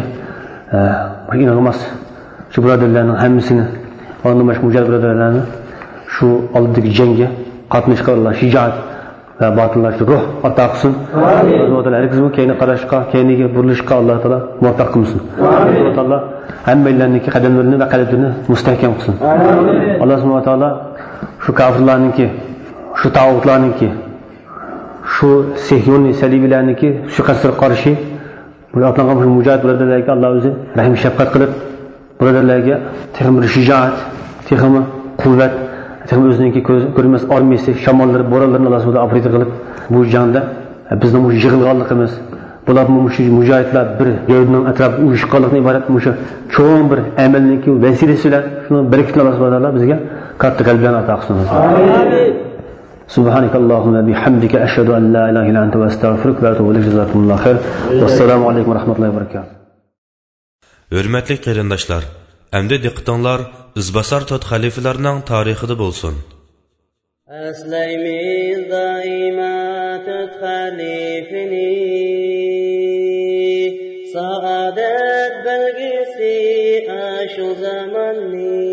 inanılmaz şu birodarlarning hammasini, anlamash mujahid birodarlarni şu oldagi jangga qatnashga Allah shijoat ve batınlaştı ruh ata qilsin. Allah Teala herkesini keyni qarashqa, keyniga burilishqa Allah Teala muvaffaq qilsin. Allah Teala hammalarniki qadamlarini ve qalblarini mustahkam qilsin. Allah subhanahu wa ta'ala şu kafirlarniki, şu tağutlarniki, şu Sihyoni salibilarniki şu qasr qarshi bu atlangan bu mujahid birodarlarga Allah o'zi rahim shafqat qilib birodarlarga texmir shijoat, texmir quvvat, texmir o'zininki ko'rmas armiyasi, shamollari, bo'ronlarni Allah subhanahu afrita qilib bu jonda bizning bu yig'ilganligimiz bular bu mujahidlar bir yovning atrofida uyushqanlikdan iborat bu cho'ng bir amalniki vasilasilar shuni biriktirib Allah subhanahu taala bizga katta qalbdan ato qilsin. Amin. Subhanakallahumma bihamdika ashhadu an la ilaha illa anta astaghfiruka va atubu ilayk. Jazakumullohu khair. Vassalamu alaykum va rahmatullahi va barakatuh. Hürmetli qarindoshlar, endi diqqatinglar izbasar tot xalifalarning tarixida bo'lsin. Aslaymiz doimo tot xalifani, saodat belgisi ashu zamonni,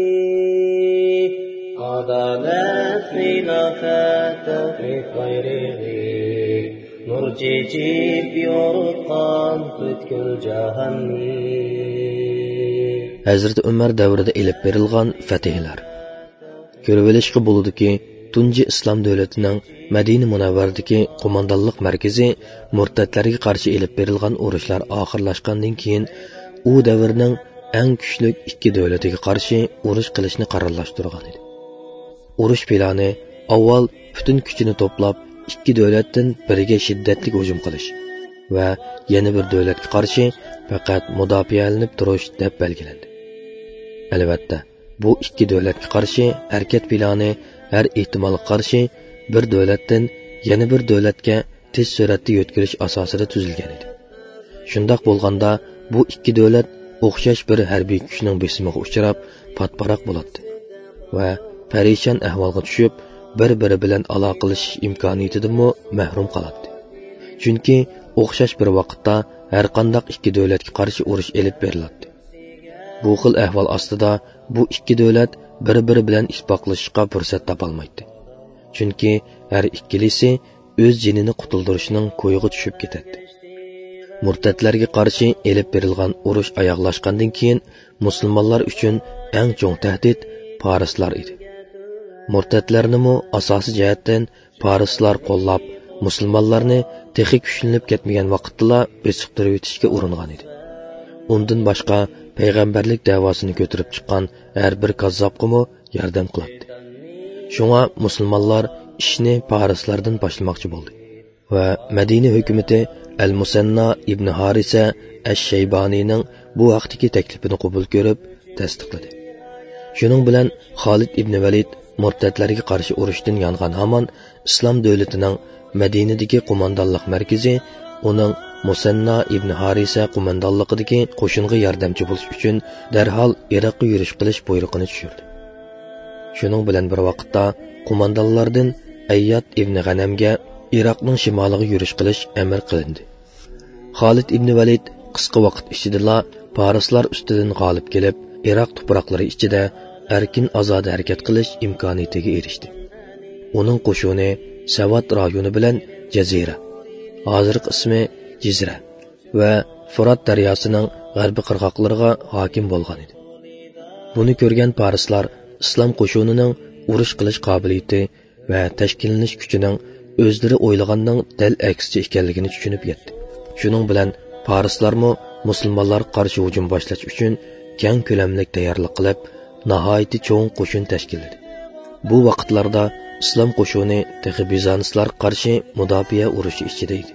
adolat xilofat tawfiq g'ayrihi, nur chechib yo'rqqan butkul jahonni. Hazreti Ömer davrida elib berilgan fatihlar. Ko'rivilishga bo'ludiki, tunji islom davlatining Madina Munavvaradagi qo'mondonlik markazi murtadlarga qarshi elib berilgan urushlar oxirlashgandan keyin u davrning eng kuchli ikki davlatiga qarshi urush qilishni qarorlashtirgan edi. Urush plani avval butun kuchini to'plab ikki davlatdan biriga shiddatli hujum qilish va yana bir davlatga qarshi faqat mudofaalanib turish deb belgilandi. Albatta, bu ikki davlatga qarshi harakat plani har ehtimolga qarshi bir davlatdan yana bir davlatga tez suratda yo'tkilish asosida tuzilgan edi. Shundoq bo'lganda bu ikki davlat o'xshash bir harbiy kuchning besimiga uchrab patparaq bo'ladi va parishon ahvolga tushib bir-biri bilan aloqalashish imkoniyatidan mahrum qoladi. Chunki o'xshash bir vaqtda har qanday ikki davlatga qarshi urush elib beriladi. Bu xil ahvol ostida bu ikki davlat bir-biri bilan ittifoqlashishga fursat topolmaydi. Chunki har ikkilisi o'z jinini qutuldirishning ko'yiga tushib ketadi. Murtatlarga qarshi elib berilgan urush oyoqlashgandan keyin musulmonlar uchun eng chong tahdid farislar edi. Murtatlarnimi asosiy jihatdan farislar qo'llab, musulmonlarni texi kuchlanib ketmagan vaqtda besiqtirib o'tishga uringan edi. Undan boshqa payg'ambarlik da'vosini ko'tarib chiqqan har bir kazzobqimi yordam qiladi. Shunga musulmonlar ishni farislardan boshlamoqchi bo'ldi va Madina hukumati Al-Musanna ibn Harisa Ash-Shaybonining bu vaqtdagi taklifini qabul ko'rib tasdiqladi. Shuning bilan Xolid ibn Valid murtatlarga qarshi urushdan yongan hamon islom davlatining Madinadagi qo'mondonlik markazi uning Musanna ibn Harisa qo'mondonligidagi qo'shinga yordamchi bo'lish uchun darhol Iroqqa yurish qilish buyrug'ini tushirdi. Shuning bilan bir vaqtda qo'mondonlardan Ayyad ibn G'anamga Iroqning shimoliga yurish qilish amr qilindi. Xolid ibn Valid qisqa vaqt ichida farislar ustidan g'olib kelib, Iroq tuproqlari ichida erkin ozod harakat qilish imkoniyatiga erishdi. Uning qo'shini Savat rayoni bilan Jazira, hozirgi ismi Jizra va Furat daryosining g'arbiy qirg'oqlariga hokim bo'lgan edi. Buni ko'rgan farislar islom qo'shinining urush qilish qobiliyati va tashkillanish kuchining o'zlari o'ylaganning dal aksicha ekanligini tushunib yetdi. Shuning bilan farislarmi musulmonlarga qarshi hujum boshlash uchun keng ko'lamli tayyorlik qilib, nihoyatda cho'ng qo'shin tashkilladi. Bu vaqtlarda islom qo'shini texi Bizanslar qarshi mudofaa urushi ichida edi.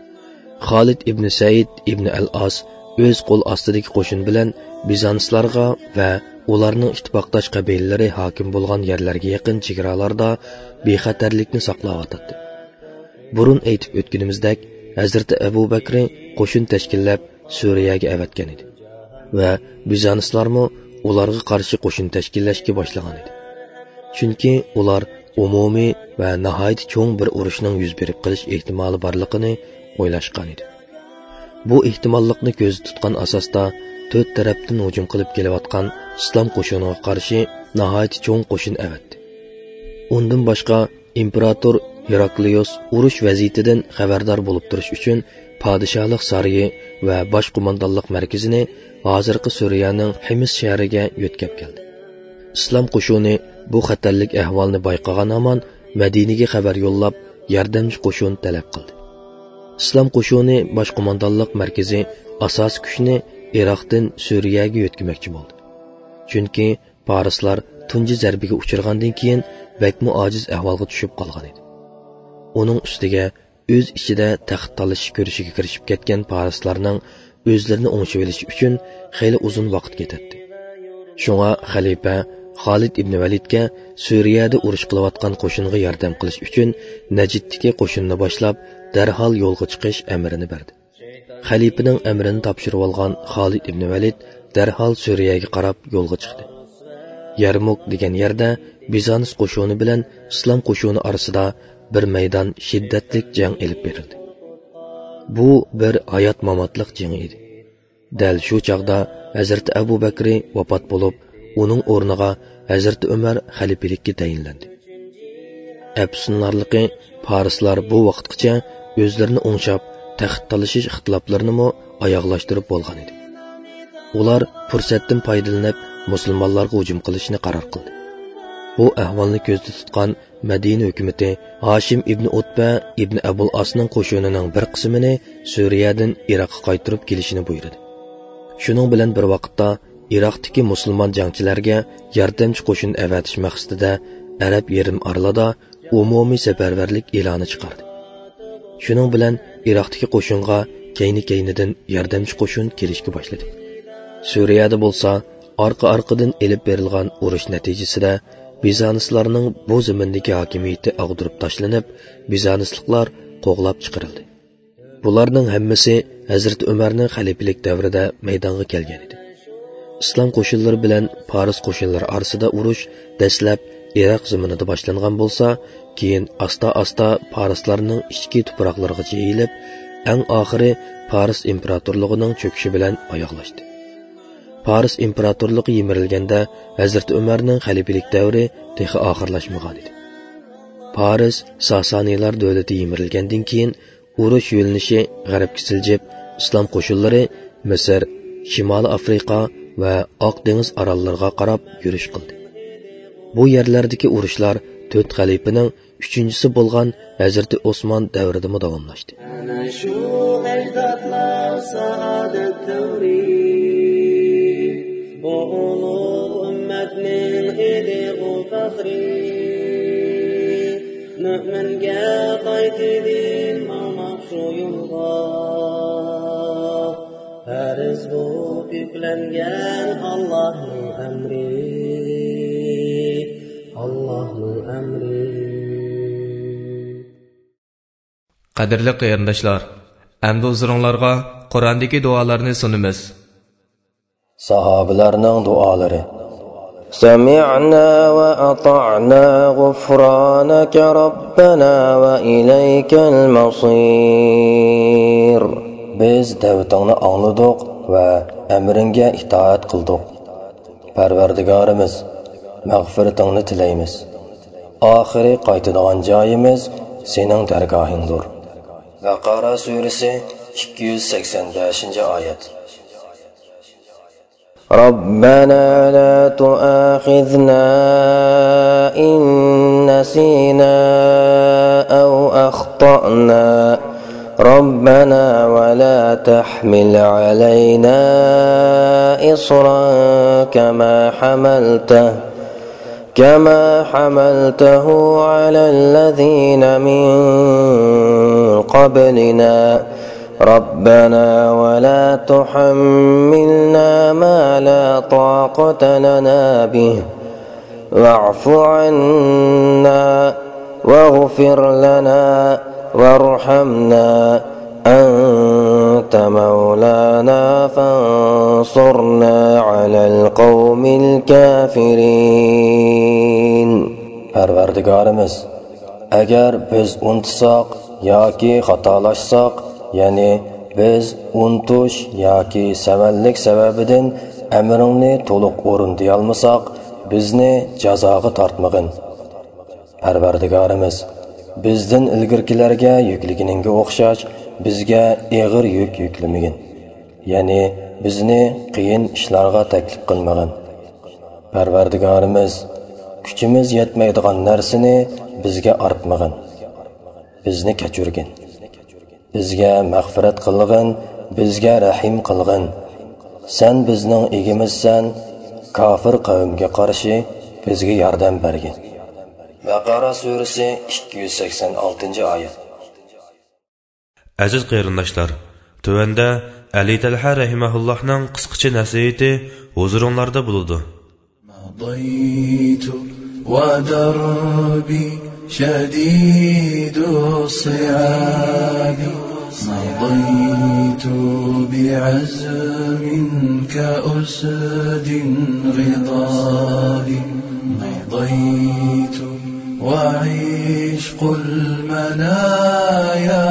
Xolid ibn Said ibn al-As o'z qo'l ostidagi qo'shin bilan Bizanslarga va ularning ittifoqdosh qabilalari hokim bo'lgan yerlarga yaqin chegaralarda bexatarlikni saqlayotdi. Burun aytib o'tganimizdek, Hazrat Abu Bakr qo'shin tashkillab Suriyaga avatgan edi va Bizanslarmi ularga qarshi qo'shin tashkillashga boshlagan edi. Chunki ular umumiy va nihoyat cho'ng bir urushning yuz berib qilish ehtimoli borligini o'ylashgan edi. Bu ehtimollikni ko'z tutgan asosda to'rt tarafdan hujum qilib kelayotgan islom qo'shiniga qarshi nihoyat cho'ng qo'shin avatdi. Undan boshqa imperator Heraklius urush vaziyatidan xabardor bo'lib turish uchun podshohlik sarayi va bosh qo'mondonlik markazini hozirgi Suriyaning Hims shahriga yo'tkab keldi. Islom qo'shini bu xatarlik ahvolni bayqagan hamon Madinaga xabar yo'llab yordamchi qo'shin talab qildi. Islom qo'shini bosh qo'mondonlik markazi asos kuchni Iroqdan Suriyaga yo'tkamoqchi bo'ldi. Chunki farislar tunji zarbiga uchirgandan keyin bakmi ojiz ahvolga tushib qolgan edi. Uning ustiga o'z ichida taxt talish ko'rishiga kirishib ketgan farislarning o'zlarini o'ngishib olish uchun xeyli uzun vaqt ketadi. Shunga xalifa Xolid ibn Validga Suriyada urush qilayotgan qo'shinga yordam qilish uchun Najiddagi qo'shinni boshlab darhol yo'lga chiqish amrini berdi. Xalifaning amrini topshirib olgan Xolid ibn Valid darhol Suriyaga qarab yo'lga chiqdi. Yarmuk degan yerda Bizans qo'shini bilan islom qo'shini orasida bir maydon shiddatli jang elib berildi. Bu bir hayot-mamotlik jangi edi. Dal shu chaqda Hazrat Abu Bakr vafot bo'lib, uning o'rniga Hazrat Umar xalifalikka tayinlandi. Afsunlarligi farislar bu vaqtgacha o'zlarini o'ngshab taxt talashish ixtiloflarini mo oyoqlashtirib bo'lgan edi. Ular fursatdan foydalanib musulmonlarga hujum qilishni qaror qildi. Bu ahvolni ko'zda tutgan Madina hukumati Hashim ibn Utba ibn Abul Asning qo'shinining bir qismini Suriyadan Iroqqa qaytarib kelishini buyurdi. Shuning bilan bir vaqtda Iroqdagi musulmon jangchilarga yordamchi qo'shin avatish maqsadida Arab yarim orolida umumiy safarbarlik e'loni chiqardi. Shuning bilan Iroqdagi qo'shinga keyni-keynidan yordamchi qo'shin kelishga boshladi. Suriyada bo'lsa, orqa-orqadan elib berilgan urush natijasida Bizanislarning bu zamindagi hokimiyati ag'dirib tashlanib, Bizanisliklar qo'g'lab chiqarildi. Bularning hammasi Hazrat Umarning xalifalik davrida maydonga kelgan edi. Islom qo'shinlari bilan Faris qo'shinlari orasida urush dastlab Iroq zaminida boshlangan bo'lsa, keyin asta-asta Farislarning ichki tuproqlariga yeyilib, eng oxiri Faris imperatorligining cho'kishi bilan oyoqlashdi. Faris imperatorligi yemirilganda Hazrat Umarning xalifalik davri texi oxirlashmagan edi. Faris Sasaniylar davlati yemirilgandan keyin urush yo'linishi g'arbga siljib, islom qo'shinlari Misr, Shimoliy Afrika va Oq dengiz orollariga qarab yurish qildi. Bu yerlardagi urushlar to'rt xalifaning uchinchisi bo'lgan Hazrat Osmon davrida davomlashdi. Bu ulug' ummatning edigu faxri, mu'minga qaytidin maqshu yo'lga, farz bu yuklangan Allohning amri, Allohning amri. Qadrli qarindoshlar, endi o'zingizlarga Qur'ondagi duolarni sunamiz. Sahabalarning duolari. Sami'na va ata'na ghufranaka rabbana va ilaykal masir. Biz da'vatingni angladik va amringga itoat qildik. Parvardigorimiz, mag'firatingni tilaymiz. Oxiri qaytadigan joyimiz sening dargohingdir. Baqara surasi ikki yuz sakson beshinchi oyat. ربنا لا تؤاخذنا إن نسينا أو أخطأنا ربنا ولا تحمل علينا إصرا كما حملته كما حملته على الذين من قبلنا ربنا ولا تحملنا ما لا طاقة لنا به واعف عنا واغفر لنا وارحمنا أنت مولانا فانصرنا على القوم الكافرين. Parvardigorimiz, agar biz unutsak yoki xatolashsak, ya'ni biz unutish yoki savallik sababidan amringni to'liq o'rinday olmasak, bizni jazoga tortmag'in. Parvardigorimiz, bizdan ilgirkilarga yuklaganingga o'xshash bizga og'ir yuk yuklamagin. Ya'ni bizni qiyin ishlarga taklif qilmag'in. Parvardigorimiz, kuchimiz yetmaydigan narsani bizga ortmag'in. Bizni kechirgin. Bizga mag'firat qilg'in, bizga rahim qilg'in. Sen bizning egimizsan, kofir qavmga qarshi bizga yordam bergin. Baqara surasi ikki yuz sakson oltinchi oyat. Aziz qarindoshlar, tövəndə Ali Talha rahimahullohning qisqacha nasihati huzuringlarda bo'ladi. مضيت ودربي شديد الصعاب مضيت بعزم كأسد غضاب مضيت وعشق المنايا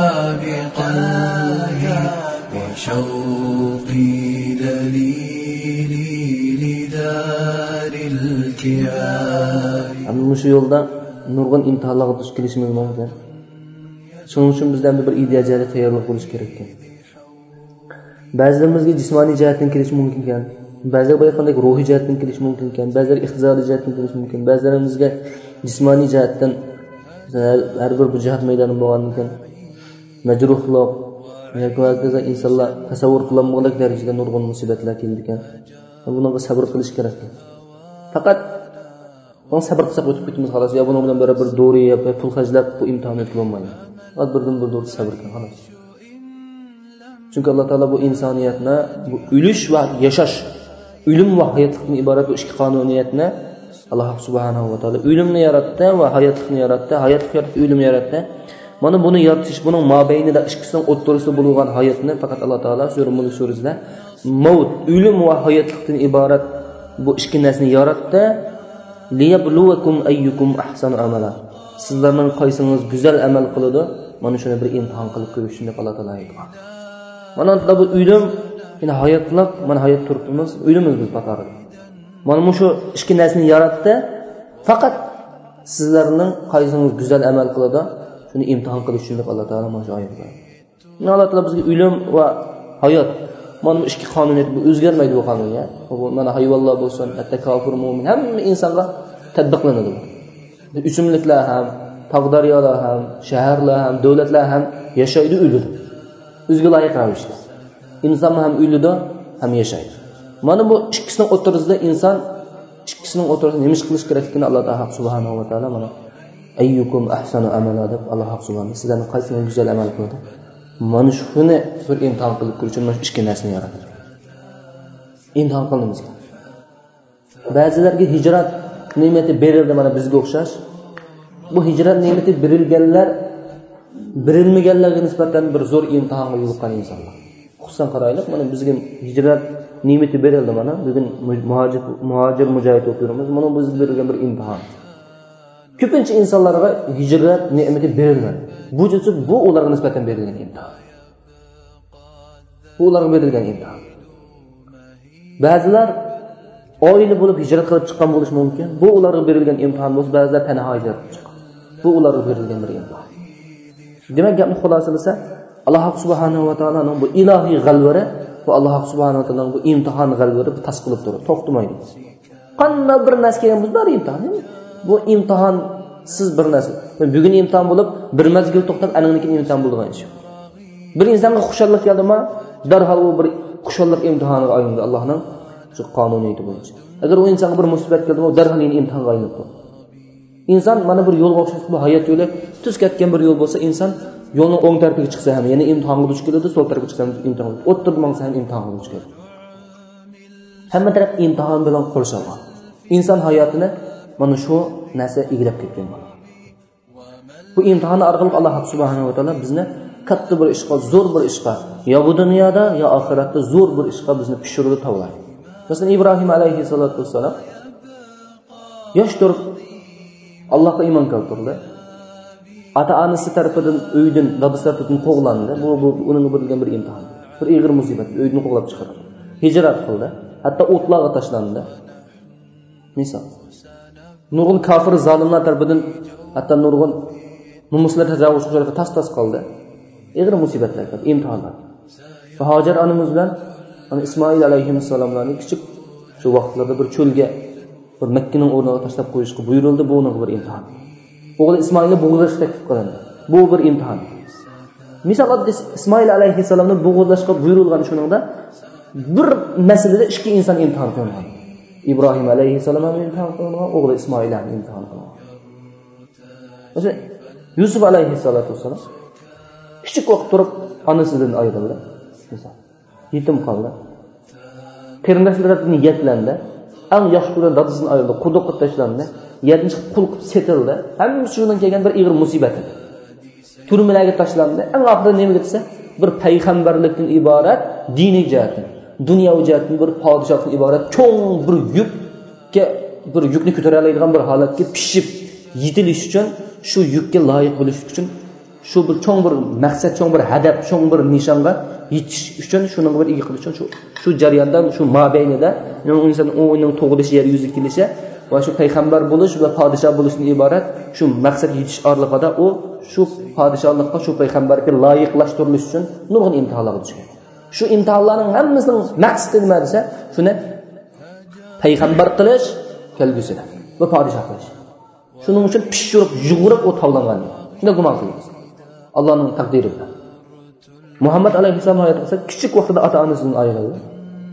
بقلبي وشوقي دليلي لدار الكعاب. Şu yolda nurgun imtihanlarga duch kelishimiz mumkin. Shuning uchun bizdan bir ideyaga tayyorlik bo'lish kerak ekan. Ba'zilarimizga jismoniy jihatdan kelish mumkin ekan. Ba'zilar bayqandak ruhiy jihatdan kelish mumkin ekan. Ba'zilar iqtisodiy jihatdan kelish mumkin. Ba'zilarimizga jismoniy jihatdan har bir bir jihat maydoni bo'lgan ekan. Majruhlik yoki hokazo insonlar tasavvur qilolmagan darajada nurgun musibatlar keldi ekan. Bunga sabr qilish kerak. Faqat on sabr qilsak o'tib ketamiz xolos. Ya buning bilan beraber dori yeb, pul xarjlab bu imtihonni o'tib olmaydi. Faqat birdan bir dori sabr qiling xolos. Chunki Alloh taolo bu insoniyatni bu o'lish va yashash, o'lim va hayotlikdan iborat bu ikki qonuniyatni Alloh subhanahu va taolo o'limni yaratdi va hayotlikni yaratdi, hayotlik yaratdi, o'limni yaratdi. Mana buni yaratish, buning mobaynida ikkisining o'rtasida bo'lgan hayotni faqat Alloh taolo sura Mulk surasida maut, o'lim va hayotlikdan iborat bu ikki narsani yaratdi. Liyabluwakum ayyukum ahsanu amala. Sizlarning qaysingiz go'zal amal qiladi, mana shuni bir imtihon qilib ko'rishni deb Alloh taolo aytgan. Mana bu o'lim, yine hayotlik, mana hayot turibmiz, o'limiz biz patar. Mana shu ikki narsani yaratdi. Faqat sizlarning qaysingiz go'zal amal qiladi, shuni imtihon qilish uchun deb Alloh taolo mana shu oyatda. Alloh taolo bizga o'lim va hayot, mana bu ikki qonuniyat bu o'zgarmaydi bu qonun ya. Bu mana hayvalloh bo'lsin, hatto kofir, mu'min hamma insonga tatbiqlanadi bu. O'simliklar ham, tog'daryolar ham, shaharlar ham, davlatlar ham yashaydi, o'ladi. O'ziga loyiq ravishda. Inson ham o'ladi, ham yashaydi. Mana bu ikkisining o'rtasida inson ikkisining o'rtasida nima qilish kerakligini Alloh taolo subhanahu va taolo mana ayyukum ahsanu amala deb Alloh subhanahu sizlarning qaysingiz go'zal amal qiladi. Mana shuni bir imtihon qilib ko'rish uchun mana ikki narsani yaratdi. Imtihon qilamiz. Ba'zilarga hijrat ne'mati berildi mana bizga o'xshash. Bu hijrat ne'mati berilganlar berilmaganlarga nisbatan bir zo'r imtihonga yo'liqqan insonlar. Xususan qaraylik, mana bizga hijrat ne'mati berildi mana. Bugun muhojir muhojir mujohid o'qiymiz. Mana bizga berilgan bir imtihon. Ko'pincha insonlarga hijrat ne'mati berilmadi. Bu jinsi bu ularga nisbatan berilgan imtihon. Bu ularga berilgan imtihon. Ba'zilar oila bo'lib hijrat qilib chiqqan bo'lishi mumkin. Bu ularga berilgan imtihon bo'lsa, ba'zilar tanaha hijrat qilib chiqqan. Bu ularga berilgan bir imtihon. Demak, gapni xulosalasa, Alloh subhanahu va taoloning bu ilohiy g'alvari va Alloh subhanahu va taoloning bu imtihon g'alvari bu tasqilib turadi, to'xtamaydi. Qanday bir narsa kelgan bo'lsa, bir imtihon. Bu imtihon siz bir narsa. Bugun imtihon bo'lib, bir mazgil to'xtab, ananiki imtihon bo'lgan ish. Bir insonga xushallik keldimi, darhol u bir xushallik imtihoniga aylandi Allohning shu qonuniyati bo'yicha. Agar u insonga bir musibat keldimi, darhol yana imtihonga aylandi. Inson mana bir yo'lga o'xshash bu hayot yo'li tuz ketgan bir yo'l bo'lsa, inson yo'lning o'ng tarafiga chiqsa ham yana imtihonga duch keladi, so'l tarafga chiqsa ham imtihon. O'ttirib mangsa ham imtihonga duch keladi. Hamma taraf imtihon bilan qurilgan. Inson hayotini mana shu narsa egilib ketgan. Bu imtihon orqali Alloh subhanahu va taolo bizni katta bir ishqa, zo'r bir ishqa, yo bu dunyoda, yo oxiratda zo'r bir ishqa bizni pishirib tavlaydi. Masalan, Ibrohim alayhissalatu vassalam yosh turib Allohga iymon keltirdi. Ata-onasi tarafidan uydan, dadasi tarafidan qo'g'landi. Bu bu uning bo'lgan bir imtihon. Bir ig'ir musibat, uydan qo'g'lab chiqardi. Hijrat qildi, hatto o'tlarga tashlandi. Misol nurg'un kofir zolimlar tarafidan hatto nurg'un mumuslar tajovuz qilishga tas-tas qoldi. Ig'ir musibatlar, imtihonlar. Va Hojar onamiz bilan ana Ismoil alayhissalomlarning kichik shu vaqtlarda bir cho'lga bir Makkaning o'rniga tashlab qo'yishga buyurildi. Bu uning bir imtihon. O'g'li Ismoilni bo'g'izlashga qilindi. Bu bir imtihon. Misol Ismoil alayhissalomni bo'g'izlashga buyurilgan shuningda bir masalada ikki inson imtihon qilingan. İbrahim alayhissalom ham imtihon qilingan, o'g'li Ismoil ham imtihon qilingan. O'sha Yusuf alayhissalatu vassalam kichik vaqt turib onasidan ayrildi. Misol yetim qoldi. Qarindoshlaridan yetlandi. Eng yaxshi ko'rgan dadasidan ayrildi, quduqqa tashlandi, yerdan chiqib qul qilib setildi. Hammasi shundan kelgan bir ig'ir musibat edi. Turmalarga tashlandi. Eng oxirida nima desa, bir payg'ambarlikdan iborat diniy jihatdan, dunyoviy jihatdan bir podshohdan iborat cho'ng bir yukka bir yukni ko'tara oladigan bir holatga pishib yetilish uchun, shu yukka loyiq bo'lish uchun, shu bir cho'ng bir maqsad, cho'ng bir hadaf, cho'ng bir nishonga yetish uchun shuni bir ega qilish uchun shu shu jarayondan shu mobaynida inson o'zining tug'ilishi, yer yuziga kelishi va shu payg'ambar bo'lish va podshoh bo'lishdan iborat shu maqsad yetish orlig'ida u shu podshohlikqa, shu payg'ambarga loyiqlashtirilish uchun nurg'un imtihonlarga tushgan. Shu imtihonlarning hammasining maqsadi nima desa, shuni payg'ambar qilish kelgusida va podshoh qilish. Shuning uchun pishirib, yug'urib o tavlangan. Shunda gumon qilamiz. Allohning taqdiri bilan. Muhammad alayhissalom hayot qilsa, kichik vaqtida ota-onasidan ayrildi.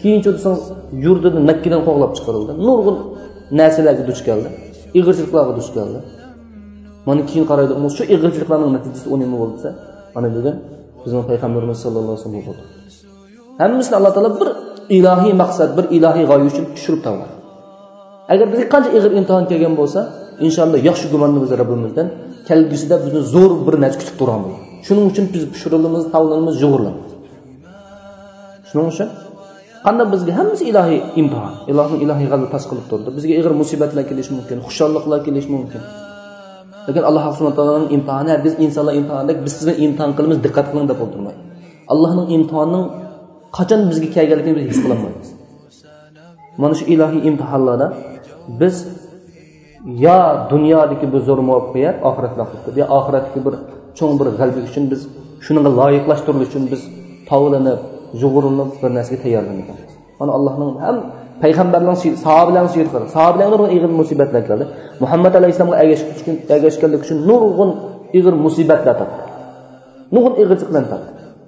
Keyinchi desang yurtini Makkadan qo'g'lab chiqarildi. Nurg'un narsalarga duch keldi. Ig'irchiliklarga duch keldi. Mana keyin qaraydi, shu ig'irchiliklarning natijasi u nima bo'lsa, mana bugun bizning payg'ambarimiz sollallohu alayhi vasallam bo'ldi. Hammasini Alloh taolo bir ilohiy maqsad, bir ilohiy g'oya uchun tushirib tavladi. Agar bizga qancha ig'ir imtihon kelgan bo'lsa, inshaalloh yaxshi gumonni biz Rabbimizdan kelgusida bizni zo'r bir narsa kutib turamiz. Shuning uchun biz pishirilimiz, tavlanimiz yo'g'irlamiz. Shuning uchun qanday bizga hammasi ilohiy imtihon, ilohning ilohiy g'alaba pas qilib turdi. Bizga ig'ir musibatlar kelishi mumkin, xushalliqlar kelishi mumkin. Lekin Alloh subhanahu va taoloning imtihoni, biz insonlar imtihonda biz sizni imtihon qilamiz, diqqat qiling deb o'tirmaydi. Allohning imtihonining qachon bizga kelganligini biz his qilmaymiz. Mana shu ilohiy imtihonlarda biz ya dunyodagi bir zo'r muvaffaqiyat, oxiratlikda, ya oxiratdagi bir cho'ng bir g'alaba uchun biz shunga loyiqlashtirish uchun biz tavlanib, yug'urinib bir narsaga tayyorlanamiz. Mana Allohning ham payg'ambarlarning sahobalarning siyrat qildi. Sahobalarning ig'ir musibatlar keldi. Muhammad alayhisolamga ergashganlik uchun nurg'un ig'ir musibatlar topdi. Nurg'un ig'irchiliklar topdi.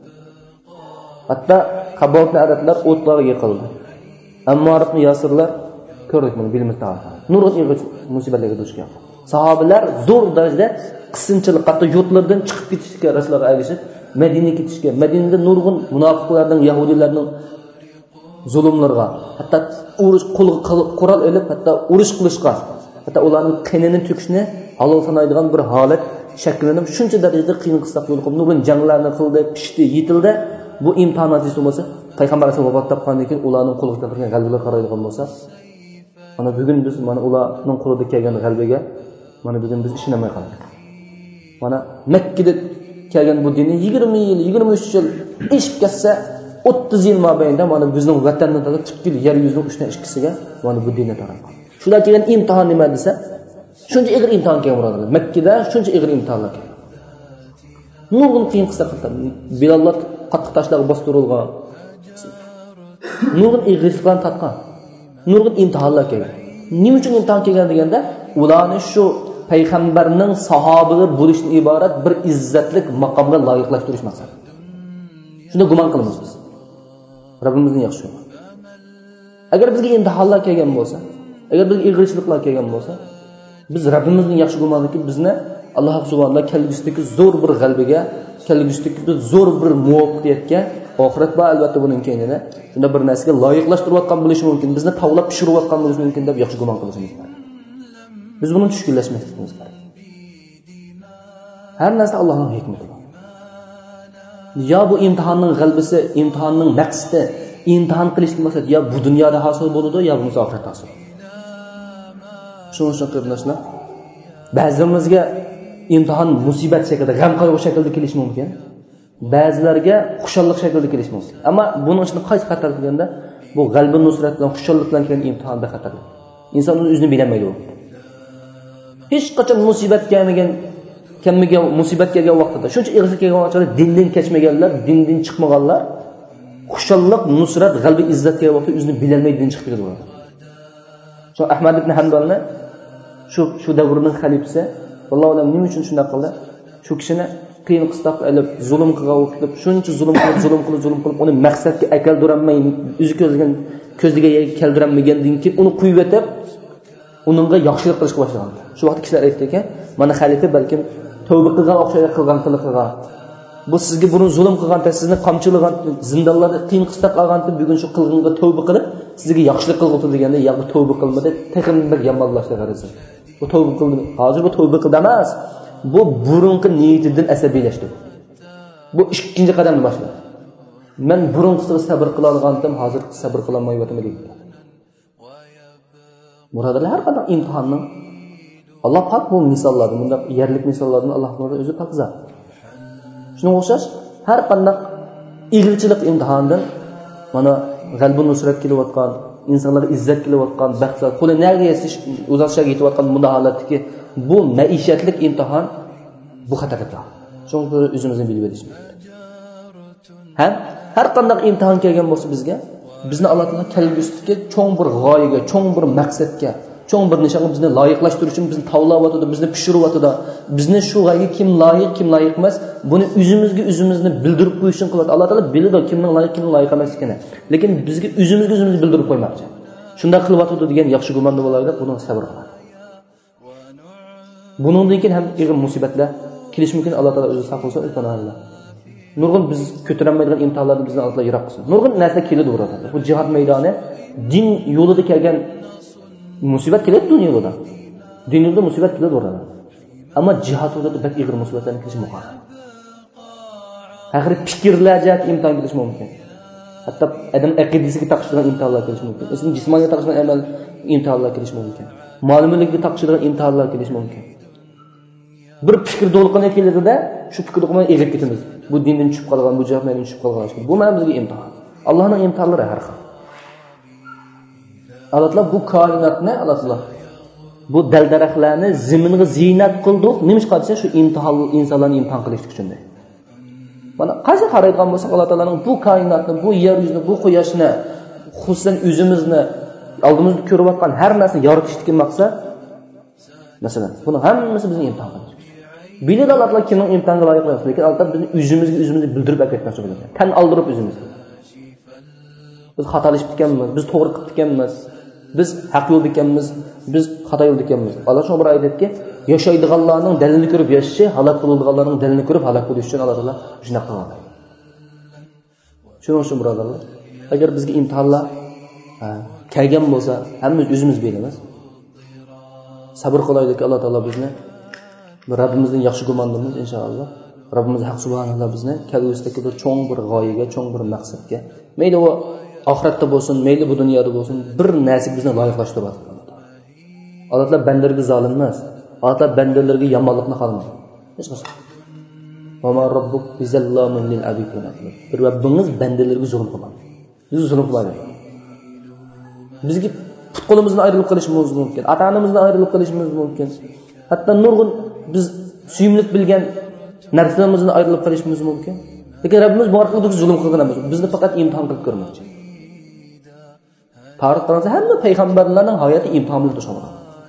Hatto qaboqli adatlar o'tlarga yiqildi. Ammo Yasirlar ko'rdik buni bilimiz tarafdan. Nurg'un ig'ir musibatlarga duch keldi. Sahobalar zo'r darajada qismchilik, hatto yurtlardan chiqib ketishga Rasulullohga ergashib, Madinaga ketishga, Madinada nurg'un munofiqlarning, yahudiylarning zulmlarga, hatto urush qurol olib, hatto urush qilishga, hatto ularning qinini to'kishni halol sanaydigan bir holat shakllanib, shuncha darajada qiyin qistab yo'l qo'yib, nurg'un janglarni qildi, pishdi, yetildi. Bu imtihon natijasi bo'lsa, payg'ambar alayhisolam vafot topgandan keyin ularning qo'liga kelgan g'alabaga qaraydigan bo'lsa, mana bugun biz mana ularning qo'lida kelgan g'alabaga mana bugun biz ishonmay qoldik. Mana Makkada kelgan bu dinni yigirma yil, yigirma uch yil ishib ketsa, o'ttiz yil mobaynida mana bizning vatandan taraf butkul yer yuzining uchdan ikkisiga mana bu dinni tarqalgan. Shular kelgan imtihon nima desa, shuncha ig'ir imtihon kelgan. Makkada shuncha ig'ir imtihonlar kelgan. Nurg'un qiyin qissa qildi. Bilallar qattiq tashlarga bostirilgan. Nurg'un ig'irchiliklar tatgan. Nurg'un imtihonlar kelgan. Nima uchun imtihon kelgan deganda, ularni shu payg'ambarning sahobalar bo'lishdan iborat bir izzatlik maqomga loyiqlashtirish maqsad. Shunda gumon qilamiz biz. Rabbimizning yaxshi. Agar bizga imtihonlar kelgan bo'lsa, agar bizga ig'irchiliklar kelgan bo'lsa, biz Rabbimizning yaxshi gumoniki bizni Alloh subhanahu va kelgusidagi zo'r bir g'alabaga, kelgusidagi bir zo'r bir muvaffaqiyatga, oxirat va albatta buning keyinini shunda bir narsaga loyiqlashtirayotgan bo'lishi mumkin, bizni tavlab pishirayotgan bo'lishi mumkin deb yaxshi gumon qilishimiz kerak. Biz buni tushkunlashmasligimiz kerak. Har narsa Allohning hikmati. Ya bu imtihonning g'alabasi, imtihonning maqsadi, imtihon qilishning maqsadi ya bu dunyoda hosil bo'ladi, ya bu oxiratda hosil. Shuning uchun qarindoshlar, ba'zimizga imtihon musibat shaklida, g'am qayg'u shaklida kelishi mumkin. Ba'zilarga xushallik shaklida kelishi mumkin. Ammo buning ichida qaysi xatar deganda, bu g'alba nusrat bilan xushallik bilan kelgan imtihon bexatarli. Inson o'zini bilmaydi u. Hech qachon musibat kelmagan, kimga musibat kelgan vaqtida, shuncha ig'ir kelgan vaqtida dindan kechmaganlar, dindan chiqmaganlar, xushallik, nusrat, g'alba, izzat kelgan vaqtda o'zini bilmaydi, dindan chiqib ketadi. Shu Ahmad ibn Hanbalni shu shu davrning xalifasi, vallohu alam nima uchun shunday qildi? Shu kishini qiyin qistaq qilib, zulm qilib, shuncha zulm qilib, zulm qilib, zulm qilib, uni maqsadga akaldiranmay, o'zi ko'zlagan ko'zliga keldiranmagandan keyin uni qo'yib etib, uningga yaxshilik qilishga boshlagan. Shu vaqt kishilar aytdiki, mana xalifa balkim tavba qilgan o'xshaydi qilgan qilgan. Bu sizga buni zulm qilgan, sizni qamchilagan, zindonlarda qiyin qistaq qilgan, bugun shu qilg'inga tavba qilib, sizga yaxshilik qilib deganda, ya bu tavba qilmadi, texnik yomonlashdi g'arizi. Bu tavba qildi. Hozir bu tavba qildi emas. Bu burunqi niyatidan asabiylashdi. Bu ikkinchi qadamni boshladi. Men burunqisiga sabr qila olgandim, hozir sabr qila olmayapman deydi. Murodlar har qanday imtihonning Alloh pak bu misollarni, bunda yerlik misollarni Alloh taolo o'zi taqza. Shunga o'xshash har qanday ig'irchilik imtihondan mana g'alba nusrat kelayotgan, insonlarga izzat kelayotgan, baxtlar, qo'li nariga yetish, uzatishga yetayotgan bunda holatdagi bu maishatlik imtihon bu xatarda. Chunki o'zimizni bilib olishimiz kerak. Ham har qanday imtihon kelgan bo'lsa bizga, bizni Alloh taolo kelgusidagi cho'ng bir g'oyaga, cho'ng bir maqsadga, cho'ng bir nishonga bizni loyiqlashtirish uchun bizni tavlayotdi, bizni pishiryotdi. Bizni shu g'ayga kim loyiq, kim loyiq emas, buni o'zimizga o'zimizni bildirib qo'yish uchun qilyapti. Alloh taolo biladi kimning loyiq, kimning loyiq emas ekanini. Lekin bizga o'zimizga o'zimizni bildirib qo'ymoqchi. Shunda qilyapti degan yaxshi gumonda bo'laydi, buni sabr qiladi. Buningdan keyin ham ig'ir musibatlar kelish mumkin. Alloh taolo o'zi saqlasin, subhanalloh. Nurg'un biz ko'tarilmaydigan imtihonlarni bizdan Alloh yiroq qilsin. Nurg'un narsa keladi o'rada. Bu jihad maydoni din yo'lida kelgan musibat keladi dunyo yo'lida. Din yo'lida musibat keladi o'rada. Ammo jihad yo'lida bak ig'ir musibatlarni kelish mumkin. Axir fikrlarga imtihon kelish mumkin. Hatto odam aqidasiga taqishadigan imtihonlar kelish mumkin. Ismi jismoniy taqishadigan amal imtihonlar kelish mumkin. Ma'lumotga taqishadigan imtihonlar kelish mumkin. Bir fikr to'lqini keladi-da, shu fikr to'lqini egib ketamiz. Bu dindan tushib qolgan, bu jahondan tushib qolgan. Bu mana bizga imtihon. Allohning imtihonlari har xil. Alloh bu koinotni, Alloh bu dal-daraxtlarni zaminga ziynat qildik. Nima ish qilsa shu imtihon insonlarni imtihon qilish uchun. Mana qaysi qaraydigan bo'lsak, Alloh taolaning bu koinotni, bu yer yuzini, bu quyoshni, xususan o'zimizni oldimizda ko'rayotgan har narsani yaratishdan maqsad masalan, buni hammasi bizning imtihon qilish. Biladi Alloh taolo kimning imtihonga loyiq emas, lekin Alloh bizning o'zimizga o'zimizni bildirib aytmoqchi bo'ladi. Tan oldirib o'zimizni. Biz xatolashib ekanmiz, biz to'g'ri qilib ekanmiz, biz haq yo'lda ekanmiz, biz xato yo'lda ekanmiz. Alloh shunga bir aytadiki, yashaydiganlarning dalilini ko'rib yashashi, halok bo'ladiganlarning dalilini ko'rib halok bo'lish uchun Alloh taolo shunaqa qiladi. Shuning uchun birodarlar, agar bizga imtihonlar kelgan bo'lsa, hammamiz o'zimiz bilamiz. Sabr qilaylik, Alloh taolo bizni Rabbimizdan yaxshi gumondamiz inshaalloh. Rabbimiz haq subhanalloh bizni kelgusidagi bir cho'ng bir g'oyaga, cho'ng bir maqsadga, mayli u oxiratda bo'lsin, mayli bu dunyoda bo'lsin, bir narsa bizni loyiqlashtiradi. Alloh taolo bandalarga zolim emas. Alloh taolo bandalarga yomonlikni xohlamaydi. Hech qachon. Va ma robbuk bizallamun lil abid. Bir Rabbimiz bandalarga zulm qilmaydi. Biz zulm qilmaydi. Bizga put qo'limizdan ayrilib qolishimiz mumkin, ota-onamizdan ayrilib qolishimiz mumkin. Hatto nurg'un biz suyimlik bilgan narsalarimizni ayrilib qolishimiz mumkin. Lekin Rabbimiz bu orqali bizga zulm qilgan emas. Bizni faqat imtihon qilib ko'rmoqchi. Tarix qancha hamma payg'ambarlarning hayoti imtihon bilan to'shqan.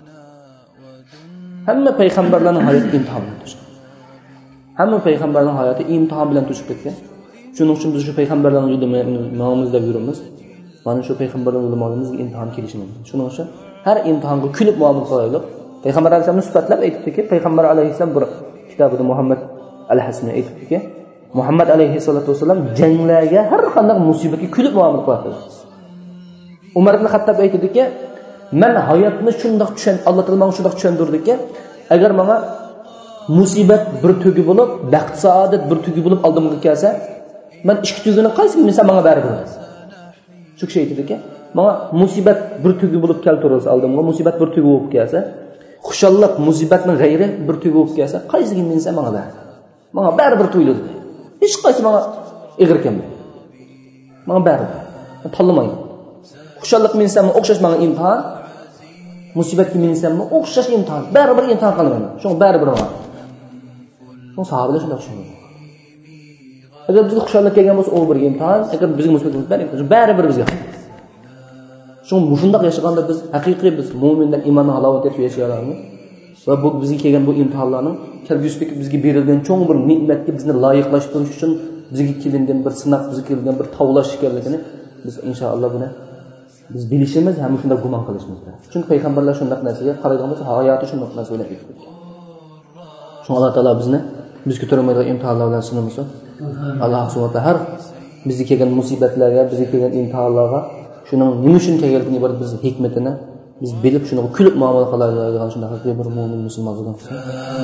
Hamma payg'ambarlarning hayoti imtihon bilan to'shqan. Hamma payg'ambarlarning hayoti imtihon bilan to'shib ketgan. Shuning uchun biz shu payg'ambarlarning yo'lida nomimizda yuramiz. Mana shu payg'ambarlarning yo'limizga imtihon kelishi mumkin. Shuning uchun har imtihonga kulib muomala qilaylik. Payg'ambar alayhisolamni sifatlab aytdiki, payg'ambar alayhisolam bir kitobida Muhammad al-Hasan aytdiki, Muhammad alayhisolatu vasallam janglarga har qanday musibatga kulib muomala qiladi. Umar ibn Xattob aytdiki, men hayotni shundoq tushun, Alloh taolo menga shundoq tushundirdiki, agar menga musibat bir tugi bo'lib, baxt saodat bir tugi bo'lib oldimga kelsa, men ikki tugini qaysi minsa menga baribir. Shu kishi aytdiki, menga musibat bir tugi bo'lib keltirsa oldimga, musibat bir tugi bo'lib kelsa, xushallik musibatning g'ayri bir tugi bo'lib kelsa, qaysiga minsa menga baribir. Menga baribir tuyuladi. Hech qaysi menga ig'ir kelmaydi. Menga baribir. Tanlamayman. Xushallik minsam o'xshash menga imtihon, musibatga minsam o'xshash imtihon. Baribir imtihon qilaman. Shunga baribir menga. Bu sahobalar shunday tushunadi. Agar bizga xushallik kelgan bo'lsa, u bir imtihon, agar bizga musibat bo'lsa, baribir bizga. Shunga mushundaq yashaganda biz haqiqiy biz mu'minlar iymonni halovat etib yashay olamiz. Va bu bizga kelgan bu imtihonlarning kelgusidagi bizga berilgan cho'ng bir ne'matga bizni loyiqlashtirish uchun bizga kelingan bir sinaq, bizga kelingan bir tavlash ekanligini biz inshaalloh buni biz bilishimiz ham shunday gumon qilishimiz kerak. Chunki payg'ambarlar shunday narsaga qaragan bo'lsa, hayoti shunday narsa bilan ketdi. Shunga Alloh taolo bizni biz ko'tarmaydigan imtihonlar bilan sinamasa, Alloh subhanahu va taolo har bizga kelgan musibatlarga, bizga kelgan imtihonlarga shuning nima uchun kelganligini iborat biz hikmatini biz bilib shuni kulib muomala qiladigan shunday haqiqiy bir mo'min musulmon bo'lgan kishi.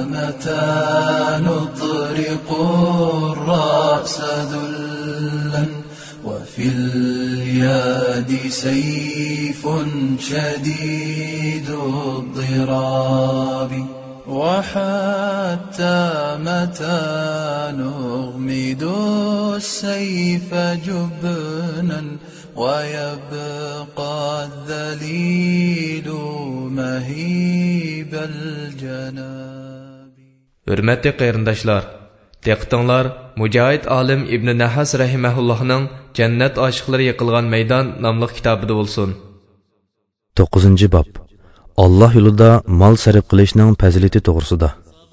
وفي اليد سيف شديد الضراب وحتى متى نغمد السيف جبنا ويبقى الذليل مهيب الجناب. Hürmetli qarindoshlar, diqqatinglar Mujohid olim Ibn Nahas rahimahullohning Jannat oshiqlari yiqilgan maydon nomli kitobida bo'lsin. to'qqizinchi bob. Allah yo'lida mol sarf qilishning fazilati to'g'risida.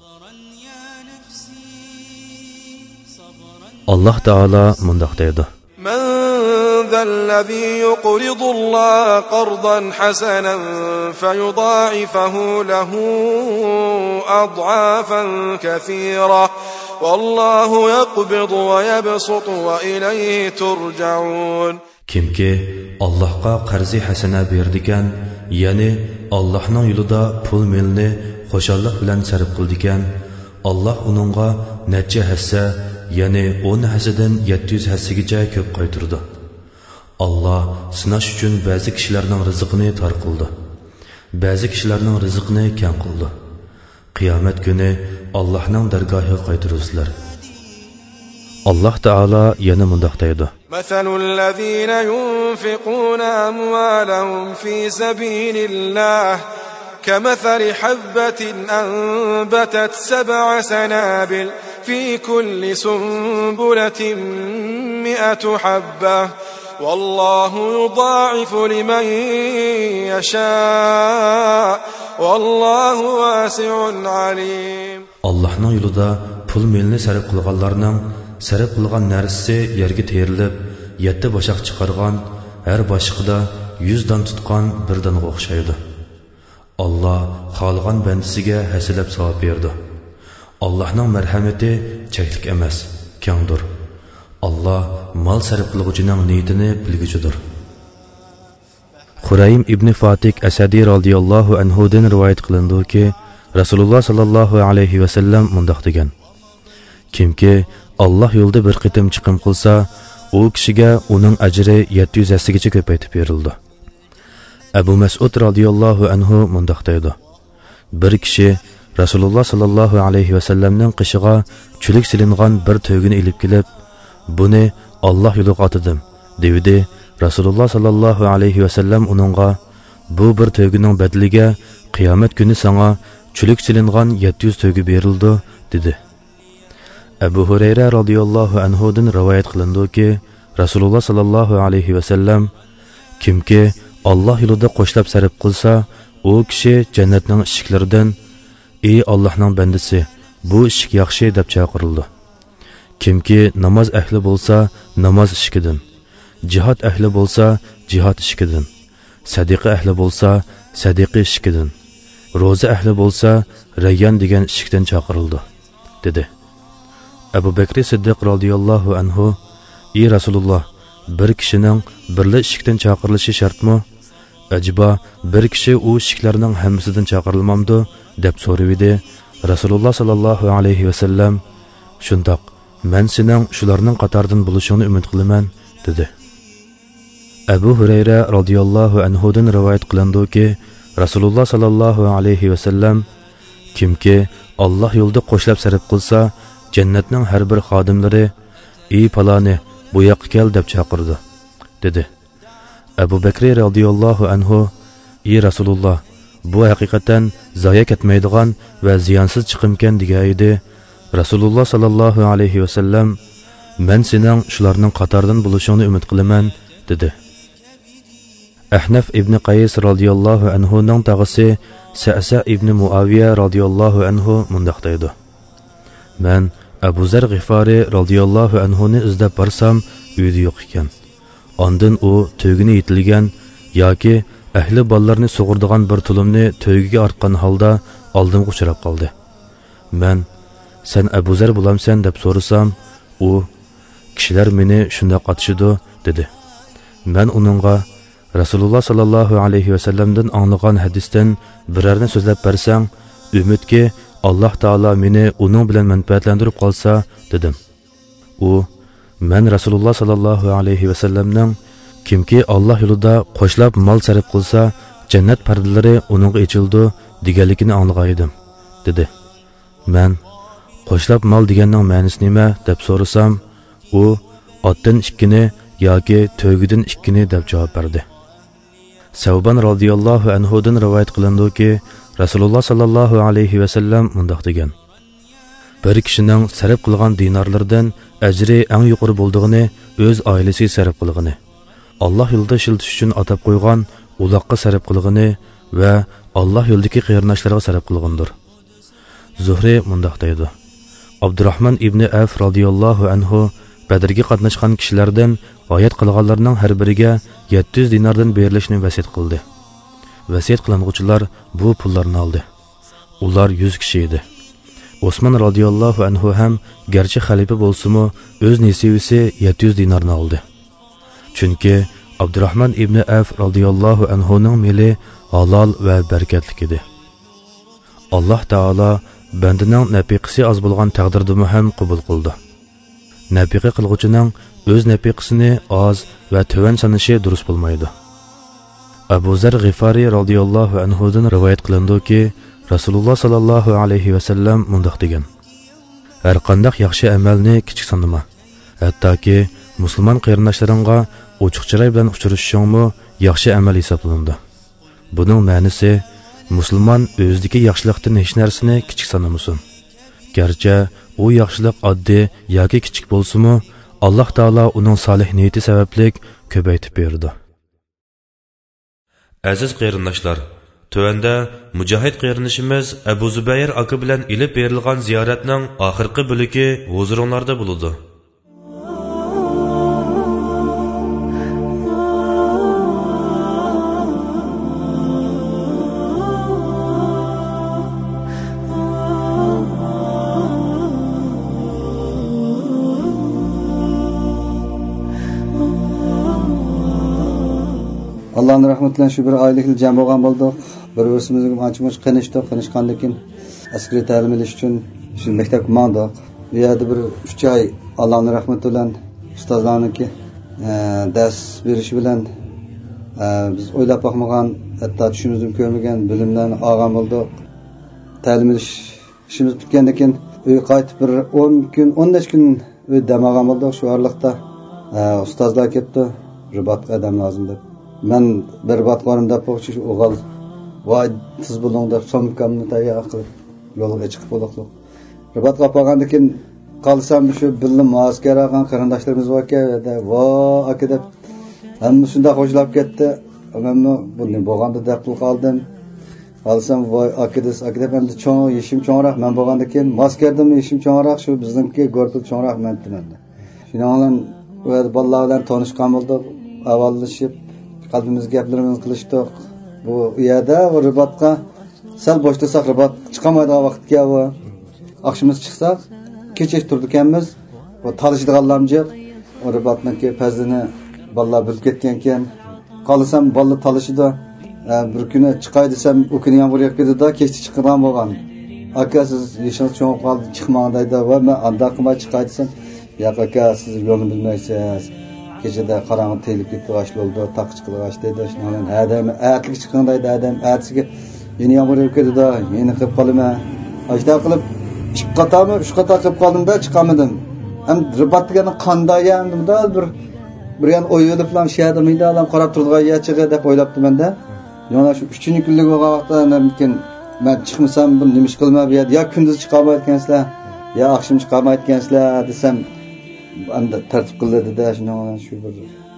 Allah Taala mundaq deydi: "Man zallazi yuqridulloha qardan hasanan fayudha'ifahu lahu ad'afan kathira vallohu yaqbidu va yabsutu va ilayhi turja'un." Kimki Allohga qarzi hasana berdikan, ya'ni Allohning yo'lida pul melni xo'shallik bilan sarf qildikan, Alloh uningga necha hassa, ya'ni o'n hassadan yetti yuz hassagacha ko'p qaytirdi. Allah sinash uchun ba'zi kishilarning rizqini tor qildi, ba'zi kishilarning rizqini kam qildi. Qiyomat kuni Allohning dargohiga qaytirurlar. Allah Taala yana mundaq deydi: "Masalul ladzina yunfiquna amwalahum fi sabilillah kamathali habbatin anbatat sab'a sanabil fi kulli sunbulatin mi'atu habbah wallahu yudha'ifu liman yasha wallahu wasi'un alim." Allohning yo'lida pul melni sarf qilganlarning sarf qilgan narsasi yerga terilib, yetti boshaq chiqargan, har boshqida yuz dan tutgan bir danga o'xshaydi. Allah xohlagan bandasiga hasilab savob berdi. Allohning marhamati cheklik emas, kengdir. Allah mol sarf qiluvchining niyatini bilguchidir. Xuraym ibn Fatik Asadi radhiyallohu anhu dan rivoyat qilindiki, Rasululloh sallallohu alayhi va sallam mundaq degan: Kimki Allah yo'lda bir qitim chiqim qilsa, u kishiga uning ajri yetti yuz hassagacha ko'paytib berildi. Abu Mas'ud radhiyallohu anhu mundaq deydi: Bir kishi Rasululloh sallallohu alayhi va sallamning qishiga chulik silingan bir to'gini ilib kelib, buni Allah yo'liga otdim, dedi. Rasululloh sallallohu alayhi va sallam uningga, bu bir to'gining badliga qiyomat kuni sana chulik silingan yetti yuz to'gi berildi, dedi. Abu Hurayra radhiyallohu anhu dan rivoyat qilindiki, Rasululloh sallallohu alayhi va sallam: Kimki Allah yo'lida qo'shlab sarf qilsa, u kishi jannatning eshiklaridan "Ey Allohning bandasi, bu eshik yaxshi" deb chaqirildi. Kimki namoz ahli bo'lsa, namoz eshikidan, jihad ahli bo'lsa, jihad eshikidan, sadiqa ahli bo'lsa, sadiqa eshikidan, ro'za ahli bo'lsa, Rayyan degan eshikdan chaqirildi, dedi. Abu Bakr Siddiq radhiyallohu anhu: "Ey Rasululloh, bir kishining birli eshikdan chaqirilishi shartmi? Ajiba bir kishi u eshiklarning hammasidan chaqirilmamdi?" deb so'raydi. Rasululloh sallallohu alayhi va sallam: "Shundoq, men sening shularning qatoridan bo'lishingni umid qilaman", dedi. Abu Hurayra radhiyallohu anhu dan rivoyat qilindiki, Rasululloh sallallohu alayhi va sallam: Kimki Alloh yo'lida qo'shlab sarf qilsa, jannatning har bir xodimlari "Ey paloni, bu yoqqa kel" deb chaqirdi, dedi. Abu Bakr radhiyallohu anhu: "Ey Rasululloh, bu haqiqatan zoya ketmaydigan va ziyonsiz chiqimkan" degan edi. Rasululloh sallallohu alayhi va sallam: "Men sening shularning qatoridan bo'lishingni umid qilaman", dedi. Ahnaf ibn Qays radhiyallohu anhu ning tag'isi Sa'sa ibn Muaviya radhiyallohu anhu mundaq deydi: Men Abu Zar G'ifari radhiyallohu anhu ni izlab borsam, uyda yo'q ekan. Ondan u to'gini yetilgan yoki ahli bollarni sug'urdigan bir tulumni to'giga ortgan holda oldimga uchrab qoldi. Men "Sen Abu Zar bo'lamsan" deb so'rasam, u "Kishilar meni shunday atishidi", dedi. Men uningga Rasululloh sallallohu alayhi va sallamdan anglagan hadisdan birarni so'zlab bersang, umidki Alloh taolo meni uning bilan manfaatlantirib qolsa, dedim. U "Men Rasululloh sallallohu alayhi va sallamning kimki Alloh yo'lida qo'shlab mol sarf qilsa, jannat pardalari uningga ochildi" deganligini anglagan edim, dedi. Men "Qo'shlab mol deganning ma'nosi nima?" deb so'rasam, u "Otdan ikkini yoki to'gidan ikkini" deb javob berdi. Savban radhiyallohu anhu dan rivoyat qilindiki, Rasululloh sallallohu alayhi va sallam mundaq degan: Bir kishining sarf qilgan dinarlardan ajri eng yuqori bo'ldig'ini o'z oilasi sarf qilgani, Alloh yo'lida shiltish uchun atab qo'ygan uloqqa sarf qilgani va Allah yo'ldagi qarindoshlarga sarf qilgandir. Zuhri mundaq deydi: Abdurrahman ibn Avf radhiyallohu anhu Badrga qatnashgan kishilardan oyat qilganlarning har biriga yetti yuz dinardan berilishni vasiyat qildi. Vasiyat qilinguvchilar bu pullarni oldi. Ular yuz kishi edi. Osman radhiyallohu anhu ham garchi xalifa bo'lsa-mu, o'z nesivisi yetti yuz dinarni oldi. Chunki Abdurrahman ibn Avf radhiyallohu anhu ning meli halol va barakatli edi. Alloh taolo bandining nafiqasi oz bo'lgan taqdirda ham qabul qildi. Nafiqa qilguvchining o'z nafiqasini oz va tuvan sanishi durust bo'lmaydi. Abu Zar G'ifari radhiyallohu anhu dan rivoyat qilindiki, Rasululloh sallallohu alayhi va sallam mundaq degan: Har qanday yaxshi amalni kichik sanama. Hattoki musulmon qarindoshlaringga ochiq chiroy bilan uchrashishingmi yaxshi amal hisoblanadi. Buning ma'nosi musulmon o'zidagi yaxshilikdan hech narsani kichik sanamasin. Garchi u yaxshilik oddiy yoki kichik bo'lsa-mu, Alloh taolo uning solih niyati sababli ko'paytib berdi. Aziz qarindoshlar, tövəndə Mücahid qarinishimiz Abu Zubayr aka bilan ilib berilgan ziyoratning oxirgi bo'ligi huzuringlarda bo'ladi. Allah'ın rahmetiyle şu bir aylıklı cem olgan bulduk. Bir birsimizga ancha-muncha qinishdik, qinishgandan keyin askeri ta'lim olish uchun shu maktabga bordik. Bu yerda bir uch oy Allohning rahmati bilan ustozlarniki dars berishi bilan biz o'ylab boqmagan, hatto tushimizda ko'rmagan bilimlarni olgan bo'ldik. Ta'lim olish ishimiz bitgandan keyin uyga qaytib bir o'n kun, o'n besh kun uy dam olgan bo'ldik. Shu oraliqda ustozlar kelibdi, ribatga adam lozim deb. Men bir batqonimda po'qchi o'g'il voy siz buning deb somkamni tayyor qilib yo'lga chiqib bo'ldik. Ribatga qolgandan keyin qolsam shu bilim askar olgan qarindoshlarimiz bor ekan, vo aka deb hamma shunday qo'shilib ketdi. Men bunday bo'lganda deb qoldim. Qolsam voy aka des aka deb endi cho'ng yeshim cho'ngroq men bo'lgandan keyin maskardim yeshim cho'ngroq shu bizningki go'rpil cho'ngroq men tinamda. Shundan bilan u bolalar bilan tanishgan bo'ldik, avvallashib qalbimiz gaplarimizni qilishdik. Bu yerda ribatga sal bo'shtasak ribat chiqamaydigan vaqtga va oqshimiz chiqsak kecha turdi ekanmiz. Bu talishdiganlarimiz o ribatniki pazini bolalar bilib ketgan ekan. Qolsam bolalar talishida bir kuni chiqay desam u kuni yomg'ir yog'ib ketdi-da, kechda chiqqan bo'lgan. Aka siz yeshingiz cho'ng qoldi, chiqmang deydi va men anda qilmay chiqay desam, yo'q aka siz yo'lni bilmaysiz. Kechada qarong'i telib ketdi, g'ash bo'ldi, taq chiqilg'ash dedi. Shundan adam atlik chiqqan deydi, adam atisiga yeni yomg'ir yog'ib ketdi-da, yeni qilib qolaman. Ashda qilib chiqqatami, uch qata qilib qoldim-da, chiqamadim. Ham ribat degani qanday endi bir bir yan o'yilib bilan shiyadimida adam qarab turdigan yachiga deb o'ylabdim menda. Yana shu uchinchi kunlik bo'lgan vaqtda mumkin men chiqmasam bu nima ish qilmay bu yerda yo kunduz chiqolmayotgansizlar, yo oqshom chiqolmayotgansizlar desam, endi tartib qildi dedi. Shundan shu bir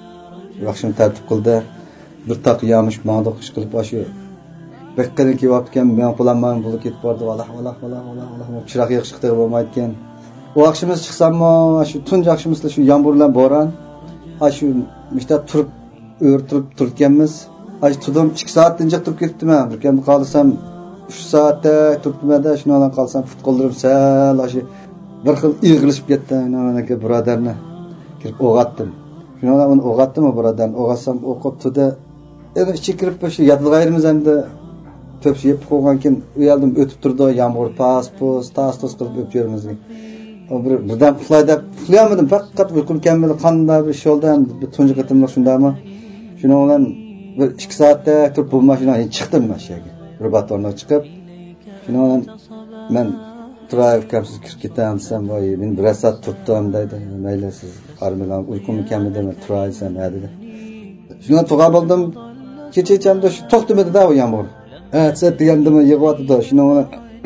oqshom tartib qildi. Bir taq yamış ma'noq ish qilib shu beqqadan kelyapkan, men qo'lanman bo'lib ketib bordi. Vallah vallah vallah vallah vallah chiroq yo'q chiqdi bo'lmaydi ekan. O oqshimiz chiqsammi, shu tunji oqshimizda shu yomg'ir bilan bo'ron, shu mishta turib o'rtirib turganmiz. Ay tudim ikki soatdan jiq turib ketdim-a. Bir kun qolsam uch soatda turibman-da, shundan qolsam fut qoldirib sal shu bir xil ig'ilishib ketdi. Menga birodarni kirib o'g'atdim. Shundan uni o'g'atdim birodarni. O'g'atsam o'qib turdi. Endi ichga kirib shu yadilg'ayrimiz endi to'psi yeb qo'ygan keyin u yerdan o'tib turdi, yomg'ir pas pos tas tos qilib o'tib yurimizga. Bir birdan uxlay deb uxlayolmadim, faqat uyqum kelmadi. Qanday bir ish oldi endi tunji qatimliq shundaymi? Shundan bilan bir ikki soatda turib bu mashinaga chiqdim mashaga. Ribatorga chiqib, shundan men drive kamsiz kirib ketaman desam, voy men bir soat turdim deydi. Mayli siz qarmilan uyqum kelmadi deb turaysan dedi. Shundan to'g'ri bo'ldim. Kecha-kechamda shu to'xtamadi-da u yomg'ir. Ha, set degandimi yig'yapti-da. Shundan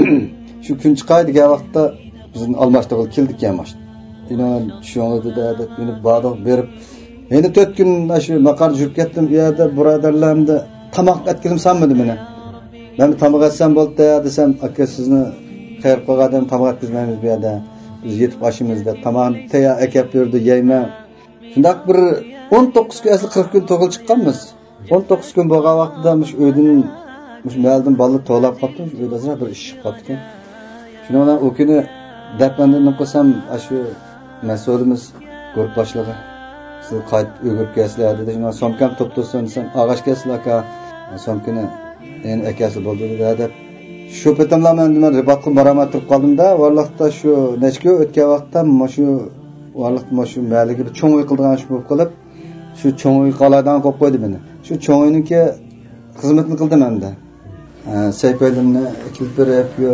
shu kun chiqay degan vaqtda bizni almashtirib keldik yamash. Shundan tushunadi dedi, meni bog'da berib endi to'rt kun shu maqar yurib ketdim. Bu yerda birodarlarimni tomoq etkilim sanmadi meni. men tamoq etsam bo'ldi desam, aka sizni xayr qilgadim, tamoq etkizmaymiz bu yerda. Biz yetib oshimizda tamoqni tayyor akab berdi, yeyman. Shundaq bir o'n to'qqiz kun, asli qirq kun to'g'il chiqqanmiz. o'n to'qqiz kun bo'lgan vaqtida mush uydan mush maldan balla to'lab qoldi, shu uyda bir ish chiqib qoldi ekan. Shuni bilan u kuni dafmandan qilsam, shu mas'ulimiz guruh boshlig'i siz qayt o'girib kelsizlar dedi. Shuni somkam to'pto'sin desam, og'ash kelsizlar aka. Somkini endi akasi bo'ldi dedi. Shu petamlar men nima ribat qilib boraman turib qoldim-da, varliqda shu nechga o'tgan vaqtda shu varliqda shu maligi bir cho'ng uy qilgan shu bo'lib qolib, shu cho'ng uy qoladan qo'yib qo'ydi meni. Shu cho'ng uyniki xizmatini qildim endi. Saypaylimni ikilib berib, yo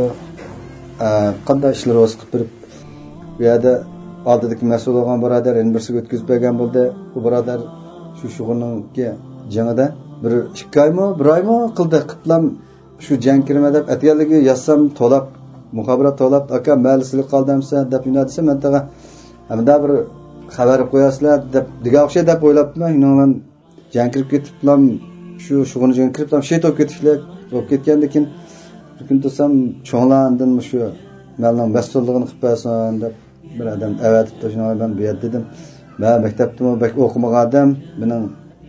qanday ishlar o'z qilib berib, bu yerda oldidagi mas'ul bo'lgan birodar endi birsiga o'tkazib bergan bo'ldi. Bu birodar shu shug'ulninki jangida bir ikki oymi, bir oymi qildi, qiplam shu jang kirma deb atganligi yazsam to'lab, muxobirat to'lab, aka ma'lislik qoldimsa deb yunatsa, men taga hamda bir xabar qo'yasizlar deb degan o'xshay deb o'ylabman. Shundan jang kirib ketiblam, shu shug'ulni jang kiriblam, shay to'p ketishlar bo'lib ketgandan keyin bir kun tursam cho'nglandim, shu menning mas'ulligini qilib bersin deb bir odam avatibdi. Shundan men bu yerda dedim, men maktabda bak o'qimagandim, mening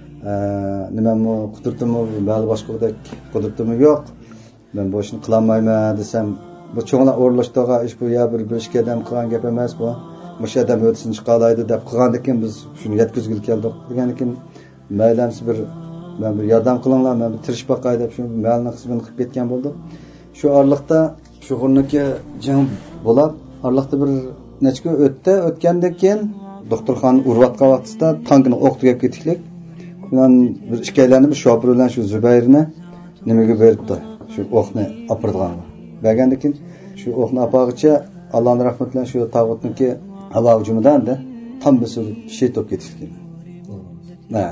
nimamni qudurtimmi, bali boshqadek qudurtimi yo'q. Men bu ishni qila olmayman desam, bu cho'nglar o'rlashdiga ish bu ya bir bir ishga adam qilgan gap emas bu. Mush adam o'tsin chiqalaydi deb qilgandan keyin biz shuni yetkazgil keldik. Degandan keyin maylamsiz bir men bir yordam qilinglar, men bir tirish boqay deb shu malni xizmatini qilib ketgan bo'ldim. Shu orliqda shug'ulniki jang bo'lib, orliqda bir nechka o'tdi. O'tgandan keyin doktorxon urvatgan vaqtida tankini o'q tugab ketishlik. Bundan bir ikkilanib bir shofir bilan shu Zubayrni nimaga beribdi? Shu o'qni opirdigan. Bergandan keyin shu o'qni opag'icha Allohning rahmati bilan shu tag'utniki havo hujumidan da tam bisilib shetib ketishdi. Ha.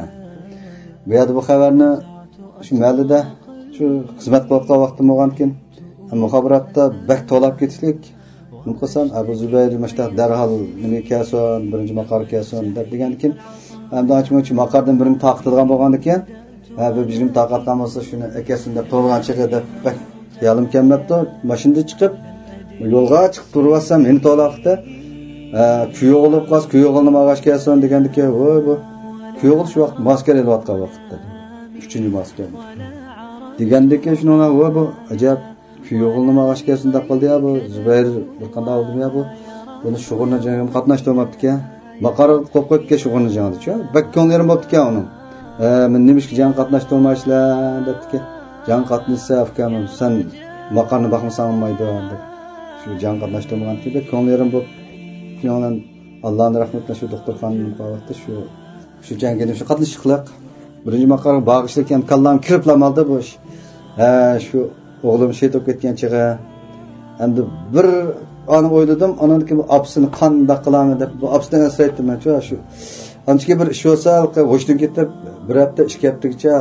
Bu yerda bu xabarni shu mahallada shu xizmat qilayotgan vaqtim bo'lgan ekan, muxobiratda bak to'lab ketishlik. Nima qilsam, Abu Zubayr mashtaq darhol nima kelsin, birinchi maqar kelsin deb degan ekan, hamda ochmoqchi maqardan birini taqtirgan bo'lgan ekan, ha bu bizim taqatgan bo'lsa shuni akasin deb to'g'an chiqib deb bak yalim kelmabdi. Mashinada chiqib yo'lga chiqib turibsam, men to'laqda kuyovlib qas, kuyovni ma'g'ash kelsin degandiki, voy bu kuyov shu vaqt maska elayotgan vaqtda. uchinchi maska. Degandiki shuni voy bu ajab kuyovni ma'g'ash kelsin deb qoldi ya bu Zubayr bir qanday oldim ya bu. Buni shug'ulni jangga qatnashtirmabdi ekan. Maqar qo'qotga shug'ulni jangdi-chi. Bak ko'nglim bo'ldi ekan uni. E, men nimishki jang qatnashtirmaysizlar debdi-ki. Jang qatnashsa afkamim, sen maqarni baxmasang olmaydi deb. Shu jang qatnashtirmagan deb ko'nglim bo'lib, yo'lan Allohning rahmatidan shu doktorxonaning qavati shu shu jangga shu qatnashish qilib, birinchi maqar bag'ishlagan kallam kiriblamaldi bu ish. Ha, shu o'g'lim shetib ketgan chig'a. Endi bir ani o'yladim, onaniki bu opsini qanday qilaman deb, bu opsidan aytdim men shu. Anchiki bir ish bo'lsa, g'o'shtin ketib, bir hafta ish ketdigicha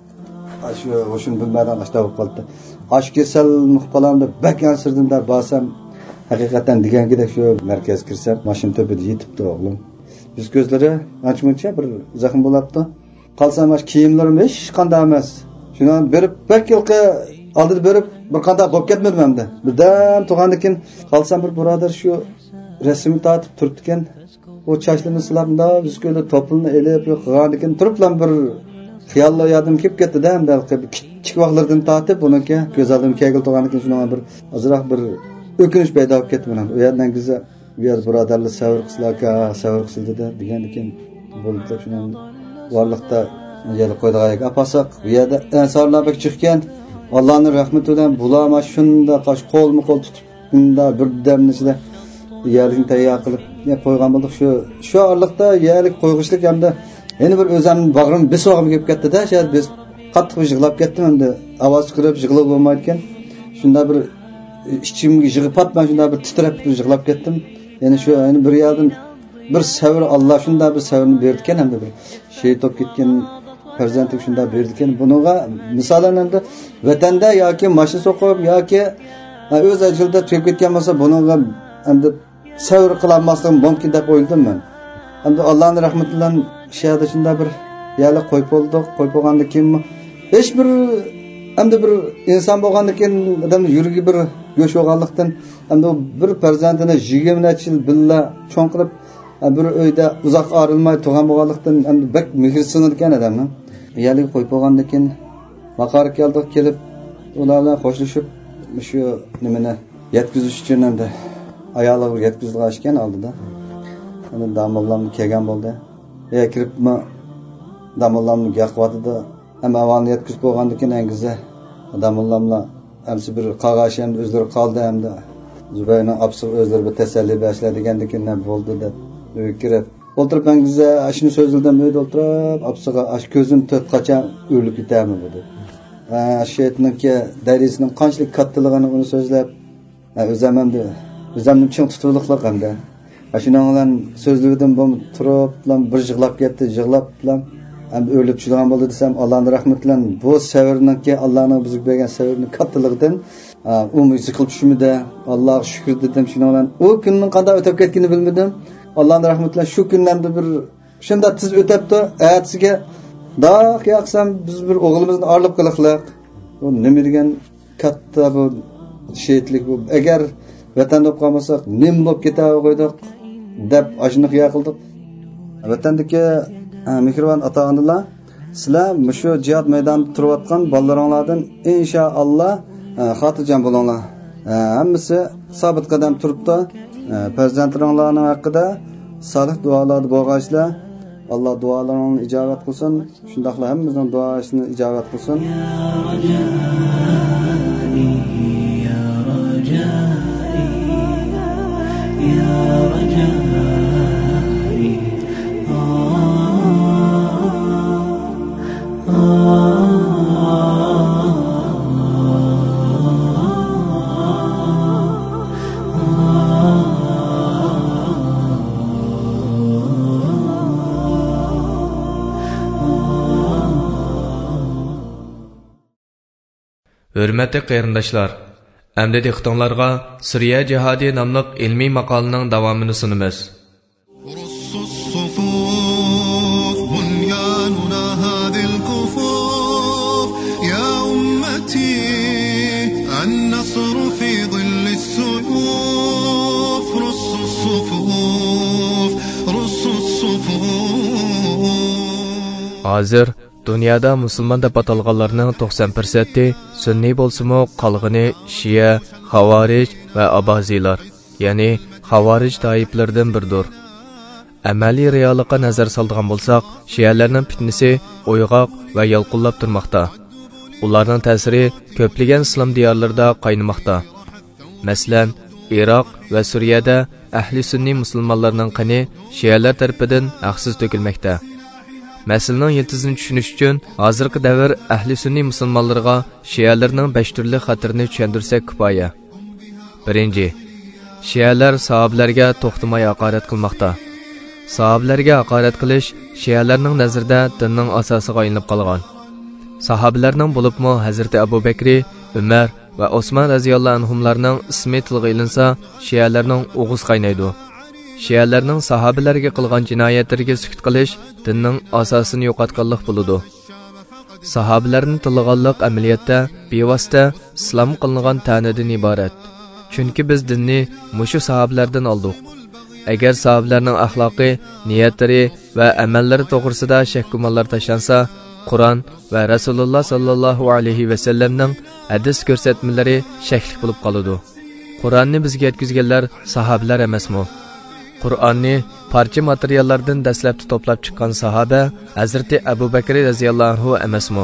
shu g'o'shin bilmadan ashta bo'lib qoldi. Osh kesal muxtalamda bakan sirdim deb basam, haqiqatan degangidek shu markazga kirsam, mashina topida yetibdi o'g'lim. Yuz ko'zlari ancha-muncha bir zaxm bo'libdi. Qolsam mash kiyimlarim hech qanday emas. Shuni berib bir yilqa oldida berib bir qanday bo'lib ketmadim hamda. Birdan tug'andan keyin qolsam bir birodar shu rasmni tortib turibdi ekan. O çaşlarını silabında biz böyle toplumda eleyip qilgandan keyin turiblam bir xiyollar yodim kelib ketdi-da, hamda kichik vaqtlardan tortib buniki ko'z oldim kelgil turgandan keyin shunga bir ozroq bir o'kinish paydo bo'lib ketdi mana. U yerdan giza bu yer birodarlar savr qilsizlar-ka, savr qildi-da degandan keyin bo'ldi shuni varliqda yel qo'ydigan apasak bu yerda insonlar bek chiqqan. Allohning rahmati bilan bulama shunda qosh qo'lmi qo'l tutib bunda bir damni ichida yerlikni tayyor qilib qo'ygan bo'ldik. Shu shu orliqda yerlik qo'yg'ishlik hamda yana bir o'zimning bag'rim besog'im kelib ketdi-da, shu biz qattiq yig'lab ketdim endi. Ovoz chiqarib yig'lab bo'lmaydi ekan. Shunda bir ichimga yig'ib patman, shunda bir titrab yig'lab ketdim. Yana shu yana bir yerdan bir savr Alloh shunda bir savrni berdi ekan, hamda bir shay top ketgan farzandik shunda berdi ekan. Bunga misolan endi vatanda yoki mashina so'qib yoki o'z ajilda to'yib ketgan bo'lsa, bunga endi savr qilolmasligim mumkin deb o'yladim men. Endi Allohning rahmati bilan shayda shunda bir yali qo'yib oldik, qo'yib olgandan keyin hech bir Hamda bir inson bo'lgandan keyin odam yuragi bir go'sh bo'lganlikdan hamda bir farzandini yigirma necha yil billa cho'ng qilib bir uyda uzoq ayrılmay turgan bo'lganlikdan hamda bak mehr sinir ekan odamning. Yaliga qo'yib bo'lgandan keyin vaqar keldik kelib ular bilan xo'shlashib shu nimani yetkazish uchun hamda ayollar yetkazilgan ekan oldida. Ana damollam kelgan bo'ldi. Ya kiribmi damollamni yaqvatida ham avalni yetkazib bo'lgandan keyin angiza damollamlar hamsi bir qog'ash ham o'zlari qoldi hamda Zubayrning apsi o'zlari bir tasalli berishlar degandan keyin nima bo'ldi deb kirib o'tirib angiza shuni so'zildan uyda o'tirib apsiga ash ko'zini to'tqacha o'lib ketarmi dedi. Ha shaytningki darisining qanchalik kattaligini uni so'zlab o'zim hamda o'zimni ching tutuvliqlar hamda Aşınan olan sözlüğüden bu turub bir yığlap ketdi, yığlap bilan hem ölüp çıkan oldu desem Allah'ın rahmetiyle bu severinin ki Allah'ın bizi bergen severinin katlılıqdan umum sıkıl düşmüde Allah'a şükür dedim şuna olan o günün kadar ötüp kettiğini bilmedim. Allah'ın rahmetiyle şu günden de bir şimdi tiz ötüptü. Ertesiga da yaksam biz bir oğlumuzun ağırlıp kılıqlıq. O ne bilgen katta bu şehitlik bu. Eğer vatanda bo'lib qolmasak nim bo'lib ketib qo'ydik deb ajniq yaqildik. Vatandagi mehribon ota-onalar sizlar shu jihad maydonida turayotgan bolalaringlardan inshaalloh xotirjam bo'linglar. Hammasi sabit qadam turibdi. Farzandlaringlarning haqida solih duolar bo'lg'aysizlar. Alloh duolaringni ijobat qilsin. Shundaqla hammamizning duosini ijobat qilsin. Hürmetli qarindoshlar, əmdi diqtonlarga Suriya Cihadi namlıq ilmi maqalının davamını sunumuz. Hazır Dünyada musulmon deb atalganlarning to'qson persenti sunniy bo'lsa-mu, qolg'ini Shia, Xavarij va Abaziylar, ya'ni Xavarij toiflaridan birdir. Amaliy reallikqa nazar solgan bo'lsak, Shialarning fitnasi o'yg'oq va yalqinlab turmoqda. Ularning ta'siri ko'plagan islom diyorlarida qaynamoqda. Masalan, Iroq va Suriyada ahli sunniy musulmonlarning qani Shialar tarafidan haqsiz to'kilmoqda. Məsələnin yiltizini tushunish uchun hozirgi davr ahli sunniy musulmonlarga Shialarning besh turli xatirini tushundirsak kifoya. Birinchi, Shialar sahobalarga to'xtamay haqorat qilmoqda. Sahobalarga haqorat qilish Shialarning nazarida dinning asosiga aylanib qolgan. Sahobalarning bo'libmi Hazrat Abu Bakr, Umar va Osman radhiyallohu anhumlarning ismi tilga ilinsa, Shialarning o'g'iz qaynaydi. Shialarning sahobalarga qilgan jinoyatlariga sukut qilish dinning asosini yo'qotganlik bo'ladi. Sahobalarni tilg'anlik amaliyotda bevosita islom qilingan ta'nidan iborat. Chunki biz dinni mushu sahobalardan oldik. Agar sahobalarning axloqi, niyatlari va amallari to'g'risida shak-gumonlar tashlansa, Qur'on va Rasululloh sallallohu alayhi va sallamning hadis ko'rsatmalari shaklik bo'lib qoladi. Qur'onni bizga yetkazganlar sahobalar emasmi? Qur'onni parcha materiallardan dastlabki to'plab chiqqan sahoba Hazrati Abu Bakr radhiyallohu anhu emasmi?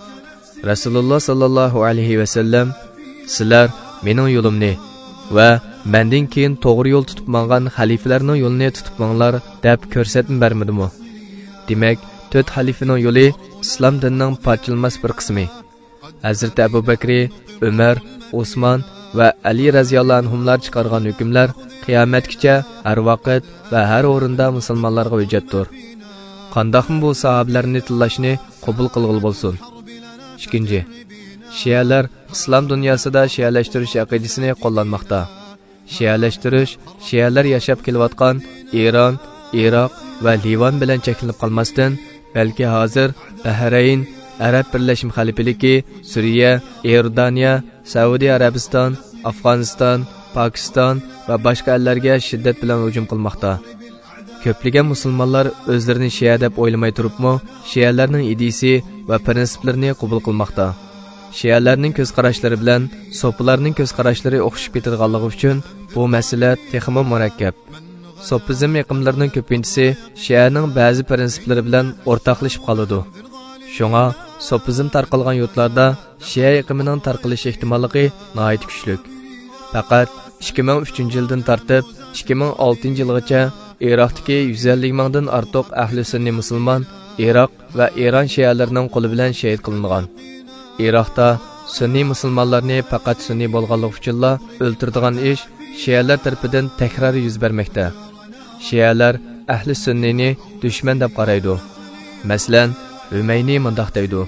Rasululloh sallallohu alayhi va sallam sizlar mening yo'limni va mendan keyin to'g'ri yo'l tutib mangan xalifalarning yo'lini tutib manglar deb ko'rsatma bermadimi? Demak, to'rt xalifaning yo'li islom dinining parchalmas bir qismi. Hazrati Abu Bakr, Umar, Osman va Ali radhiyallohu anhumlar chiqargan hukmlar qiyomatgacha har vaqt va har o'rinda musulmonlarga hujjatdir. Qandoqmi bu sahobalarni tillashni qabul qilg'il bo'lsin. Ikkinchi, Shialar islom dunyosida shialashtirish aqidasini qo'llanmoqda. Shialashtirish Shialar yashab kelayotgan Eron, Iroq va Livan bilan cheklanib qolmasdan, balki hozir Bahrayn, Arab Birleşmiş Xalifaligi, Suriya, Iordaniya, Saudiya Arabiston, Afg'oniston, Pokiston va boshqa ellarga shiddat bilan hujum qilmoqda. Ko'plagan musulmonlar o'zlarini Shia deb o'ylamay turibmi, Shialarning ideyasi va prinsiplarini qabul qilmoqda. Shialarning ko'z qarashlari bilan so'plarning ko'z qarashlari o'xshib ketadiganligi uchun bu masala texmo murakkab. Sopizm yiqimlarining ko'pinchisi Shianing ba'zi prinsiplari bilan o'rtoqlashib qoladi. Shunga sopizm tarqalgan yurtlarda Shia yiqimining tarqalish ehtimolligi nihoyat kuchli. Faqat ikki ming uchinchi yildan tortib ikki ming oltinchi yilgacha Iroqdagi yuz ellik mingdan ortiq ahli sunniy musulmon Iroq va Eron shialarining qo'li bilan shahid qilingan. Iroqda sunniy musulmonlarni faqat sunniy bo'lganligi uchun o'ltiradigan ish shialar tarafidan takror yuz bermoqda. Shialar ahli sunnini dushman deb qaraydi. Masalan, Hümayni mundaq deydi: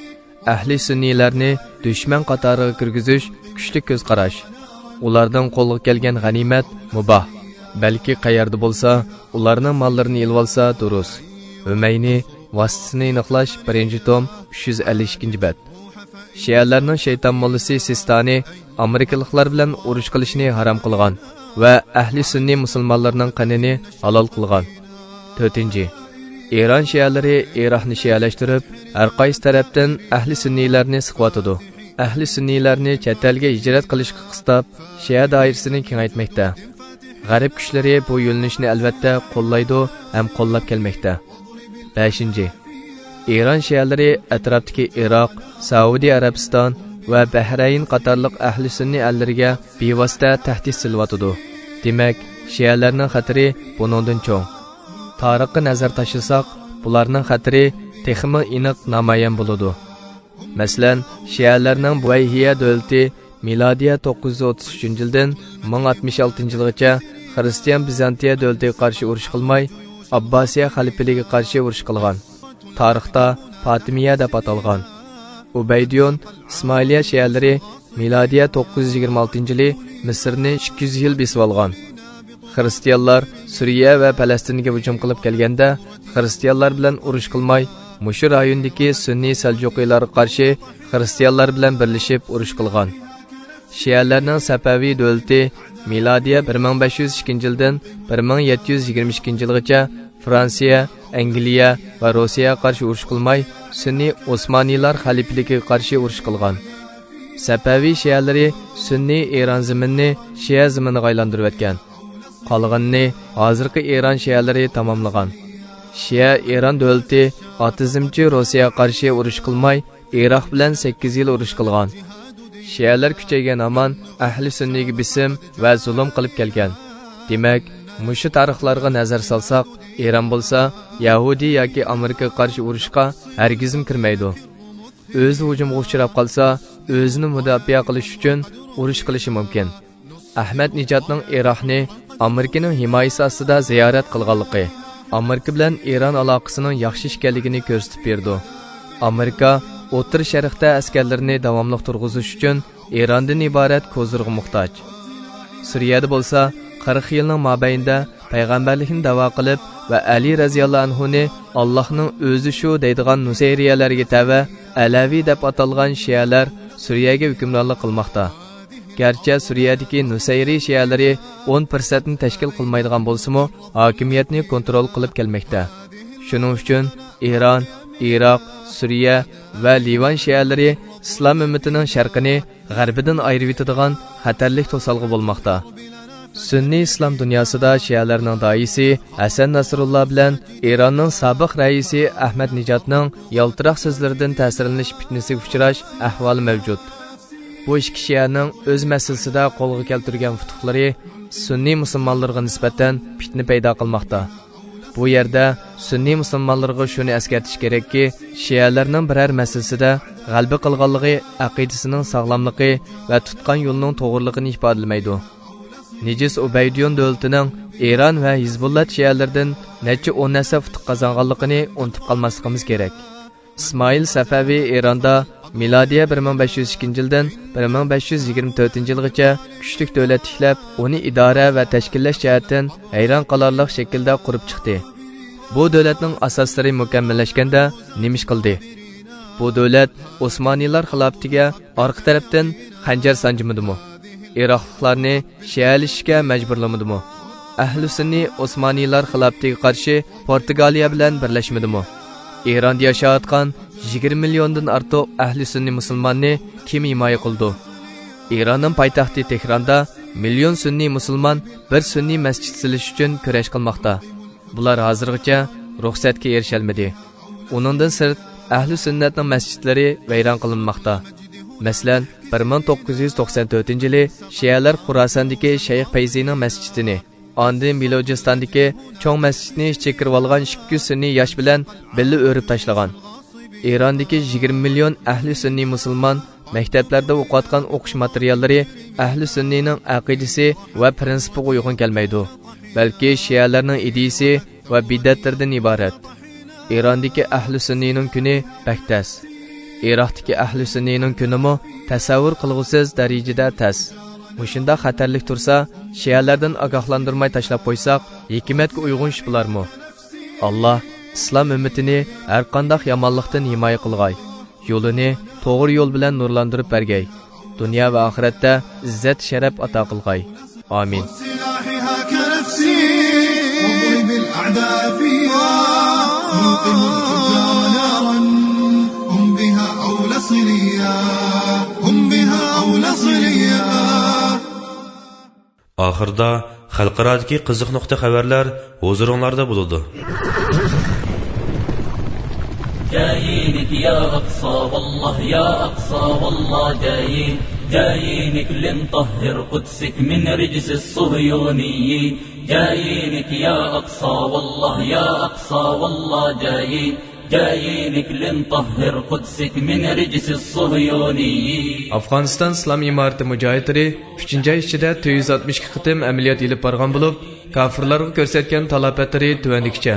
Ahli sunniylarni dushman qatoriga kirgizish kuchli ko'z qarash. Ulardan qo'lga kelgan g'animat mubah. Balki qayerda bo'lsa, ularning mollarini ilib olsa durust. Hümayni vositasini aniqlash birinchi tom uch yuz ellik ikkinchi bet. Shialarning shayton mollasi Sistani Amerikaliklar bilan urush qilishni harom qilgan va ahli sunniy musulmonlarning qonini halol qilgan. to'rtinchi. Eron shialari Iroqni shialashtirib, har qaysi tarafdan ahli sunniylarni siqvatadi. Ahli sunniylarni chet elga hijrat qilishga qistab, shia doirasini kengaytmoqda. G'arb kuchlari bu yo'llanishni albatta qo'llaydi ham qo'llab kelmoqda. beshinchi. Eron shialari atrofdagi Iroq, Saudiya Arabiston va Bahrayn qatorliq ahli sunniy allariga bevosita tahdid silvatadi. Demak, shialarning xatiri buningdan cho'ng. Tarixga nazar tashlasak, bularning xatiri texmi aniq namoyon bo'ladi. Masalan, shialarning Buvayhiya davlati milodiya to'qqiz yuz o'ttiz uchinchi yildan ming oltmish oltinchi yilgacha Xristian Bizantiya davlatiga qarshi urush qilmay, Abbasiya xalifaligiga qarshi urush qilgan. Tarixda Fatimiya deb atalgan. Ubaydiyon Ismoiliya shialari milodiya to'qqiz yuz yigirma oltinchi yili Misrni ikki yuz yil besib olgan. Xristianlar Suriya va Falastinga hujum qilib kelganda, xristianlar bilan urush qilmay, mushu rayondagi sunniy saljuqiylarga qarshi xristianlar bilan birlashib urush qilgan. Shialarning Safaviy davlati milodiya bir ming besh yuz ikkinchi yildan bir ming yetti yuz yigirma ikkinchi yilgacha Fransiya, Angliya va Rossiyaga qarshi urush qilmay, sunniy Osmoniylar xalifaligiga qarshi urush qilgan. Safaviy shialari sunniy Eron zaminini shia zaminiga aylantirib o'tgan. Qolganini hozirgi Eron shialari tamomlagan. Shia Eron davlati atizmchi Rossiyaga qarshi urush qilmay, Iroq bilan sakkiz yil urush qilgan. Shialar kuchaygan aman ahli sunniga bisim va zulm qilib kelgan. Demak, mushu tarixlarga nazar solsak, Eron bo'lsa, Yahudi yoki Amerikaga qarshi urushga hargiz kirmaydi. O'zi hujumga uchrab qolsa, o'zini mudofaa qilish uchun urush qilishi mumkin. Ahmad Nijatning Iroqni Amerikaning himoyasi ostida ziyorat qilganligi Amerika bilan Eron aloqasining yaxshi ekanligini ko'rsatib berdi. Amerika O'tir Sharqda askarlarini davomli turg'izish uchun Erondan iborat ko'zirga muhtoj. Suriyada bo'lsa, qirq yilning mobaynida payg'ambarlikni da'vo qilib va Ali radhiyallohu anhu ni Allohning o'zi shu deydigan Nusayriyalarga tava Alavi deb atalgan shialar Suriyaga hukmronlik qilmoqda. Garchi Suriyadagi Nusayri shialari o'n foiz ni tashkil qilmaydigan bo'lsa-mu, hokimiyatni kontrol qilib kelmoqda. Shuning uchun Eron, Iroq, Suriya va Livan shialari islom ummatining sharqini g'arbidan ayirib etadigan xatarlik to'salg'i bo'lmoqda. Sunniy islom dunyosida shialarning doisi Hasan Nasrulloh bilan Eronning sobiq raisi Ahmad Nijatning yaltiroq so'zlaridan ta'sirlanish fitnasiga uchrash ahvoli mavjud. Bu ikki shianing o'z masalasida qo'lga keltirgan futuhlari sunniy musulmonlarga nisbatan fitna paydo qilmoqda. Bu yerda sunniy musulmonlarga shuni eskartish kerakki, shialarning biror masalasida g'alaba qilganligi aqidasining sog'lomligi va tutgan yo'lining to'g'riligini ifodalamaydi. Nejis Ubaydiyon davlatining Eron va Hizbullah shialaridan necha o'n nasab futuh qozonganligini unutib qolmasligimiz kerak. İsmail Safavi Eronda milodiya bir ming besh yuz ikkinchi yildan bir ming besh yuz yigirma to'rtinchi yilgacha kuchli davlat tiklab, uni idora va tashkillash jihatdan hayron qolarlik shaklda qurib chiqdi. Bu davlatning asoslari mukammallashganda nima ish qildi? bu davlat Osmaniylar xilofatiga orqa tarafdan xanjar sanjimadimi? Iroqliklarni shialishga majburlamadimi? Ahli sunni Osmaniylar xilofatiga qarshi Portugaliya bilan birlashmadimi? Eronda yashayotgan yigirma milliondan ortiq ahli sunni musulmonni kim himoya qildi? Eronning poytaxti Tehronda million sunniy musulmon bir sunniy masjid silish uchun kurash qilmoqda. Bular hozirgacha ruxsatga erishalmadi. Uningdan sirt ahli sunnatning masjidlari vayron qilinmoqda. Masalan, bir ming to'qqiz yuz to'qson to'rtinchi yili Shialar Xurosondagi Shayx Fayzining masjidini, ondan Bilojistondagi cho'ng masjidni chekirib olgan ikki sunniy yosh bilan birga o'rib tashlagan. Erondagi yigirma million ahli sunniy musulmon maktablarda o'qiyotgan o'qish materiallari ahli sunnining aqidasi va prinsipiga uyg'un kelmaydi, balki shialarning ideyasi va bid'atlardan iborat. Erondagi ahli sunnining kuni baktas. Iroqdagi ahli sunnining kunimi tasavvur qilg'usiz darajada tas. Mushunda xatarlik tursa, shialardan ogohlantirmay tashlab qo'ysak, hikmatga uyg'un ish bo'larmi? Alloh islom ummatini har qanday yomonlikdan himoya qilg'ay. Yo'lini to'g'ri yo'l bilan nurlantirib bergay. Dunyo va oxiratda izzat sharaf ato qilg'ay. Amin. Oxirda xalqarodagi qiziq nuqta xabarlar huzuringlarda bo'ladi. جايينك يا أقصى والله يا أقصى والله جايين جايينك لنطهر قدسك من رجس الصهيونيين جايينك يا أقصى والله يا أقصى والله جايين جايينك لنطهر قدسك من رجس الصهيونيين. Afg'oniston islom imorati mujohidlari uchinchi oy ichida to'rt yuz oltmish ikki qitim amaliyot ilib borgan bo'lib, kofirlarga ko'rsatgan talobatlari tuvanlikcha.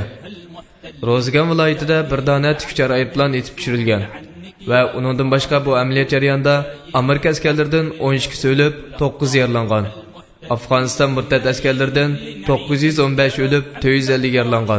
Ro'zgan viloyatida bir dona tikuchar aeroplan etib tushirilgan va uningdan boshqa bu amaliyot jarayonida Amerika askarlaridan o'n ikki o'lib, to'qqiz yaralangan. Afg'oniston murtad askarlaridan to'qqiz yuz o'n besh o'lib, to'rt yuz ellik yaralangan.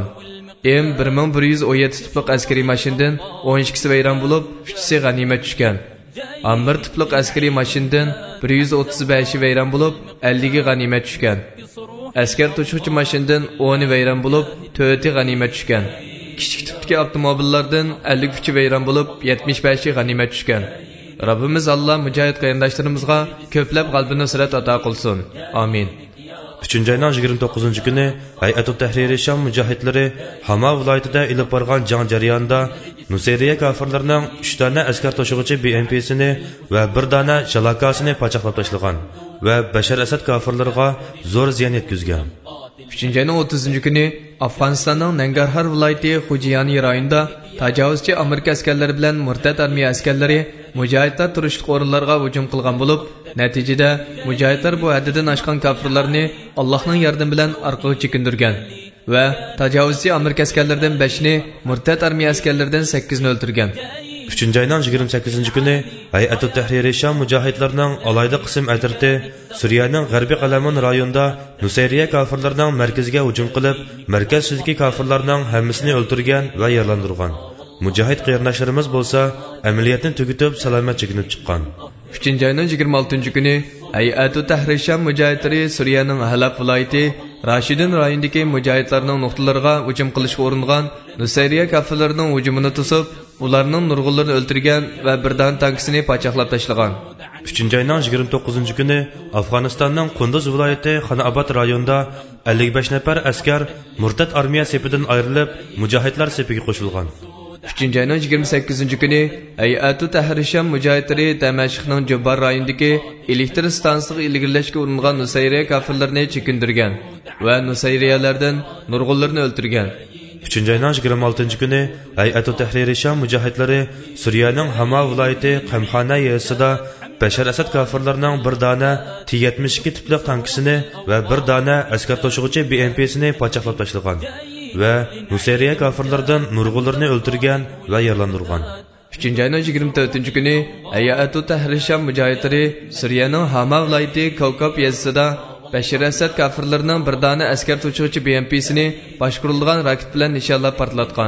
M bir ming bir yuz o'n yetti tiplik askariy mashinadan o'n ikkisi vayron bo'lib, uchtasi g'animat tushgan. Amir tiplik askariy mashinadan bir yuz o'ttiz beshi vayron bo'lib, ellik g'animat tushgan. Askar to'shuvchi mashinadan o'ni vayron bo'lib, to'rti g'animat tushgan. Kichik tipdagi avtomobillardan ellik uch vayron bo'lib, yetmish beshi g'animat tushgan. Rabbimiz Alloh mujohid qarindoshlarimizga ko'plab qalbini nusrat ato qilsin. Amin. uchinchi oyning yigirma to'qqizinchi kuni Hay'atut Tahriri Sham mujohidlari Hama viloyatida ilib borgan jang jarayonida Nusayriya kofirlarining uch dona askar to'shig'ichi B M P'sini va bir dona shalakasini pachaqlab tashlagan va Bashar Asad kofirlariga zo'r ziyon yetkazgan. uchinchi oyning o'ttizinchi kuni Afg'onistonning Nangarhar viloyati Xujiyani rayonida tajovuzchi Amerika askarlari bilan murtad armiya askarlari mujohidlar turishlik o'rinlarga hujum qilgan bo'lib, natijada mujohidlar bu haddidan oshgan kofirlarni Allohning yordami bilan orqaga chekindirgan va tajovuzchi Amerika askarlaridan beshni, murtad armiya askarlaridan sakkizini o'ldirgan. uchinchi oyning yigirma sakkizinchi kuni Hay'atut Tahriri Sham mujohidlarining alayda qism atirti Suriyaning g'arbiy Qalamun rayonida Nusayriya kofirlarining markaziga hujum qilib, markaz sidagi kofirlarning hammasini o'ldirgan va yaralandirgan. Mujohid qarindoshlarimiz bo'lsa, amaliyotni tugatib salomat chekinib chiqqan. uchinchi oyning yigirma oltinchi kuni Hay'atut Tahrir Sham mujohidlari Suriyaning Halab viloyati Rashidin rayonidagi mujohidlarning nuqtalariga hujum qilishga uringan Nusayriya kofirlarining hujumini to'sib, ularning nurg'unlarini o'ldirgan va birdan tankisini pachaqlab tashlagan. uchinchi oyning yigirma to'qqizinchi kuni Afg'onistonning Qunduz viloyati Xonobod rayonida ellik besh nafar askar murtad armiya sepidan ayrilib, mujohidlar sepiga qo'shilgan. uchinchi oyning yigirma sakkizinchi kuni Hay'atut Tahrir Sham mujohidlari Damashqning Jubbar rayonidagi elektr stansiyasiga ilgirlashga uringan Nusayriya kofirlarini chekindirgan va Nusayriyalardan nurg'unlarni o'ldirgan. uchinchi oyning yigirma oltinchi kuni Hay'atut Tahriri Sham mujohidlari Suriyaning Hama viloyati Qamxona yerisida Bashar Asad kofirlarining bir dona T yetmish ikki tipli tankisini va bir dona askar to'shig'ichi B M P'sini pachaqlab tashlagan va Nusayriya kofirlaridan nurg'unlarni o'ldirgan va yaralandirgan. uchinchi oyning yigirma to'rtinchi kuni Hay'atut Tahrir Sham mujohidlari Suriyaning Hama viloyati Kavkab yerisida Bashar Asad kofirlarining bir dona askar to'shig'ichi B M P'sini boshqurilgan raket bilan nishonlab portlatgan.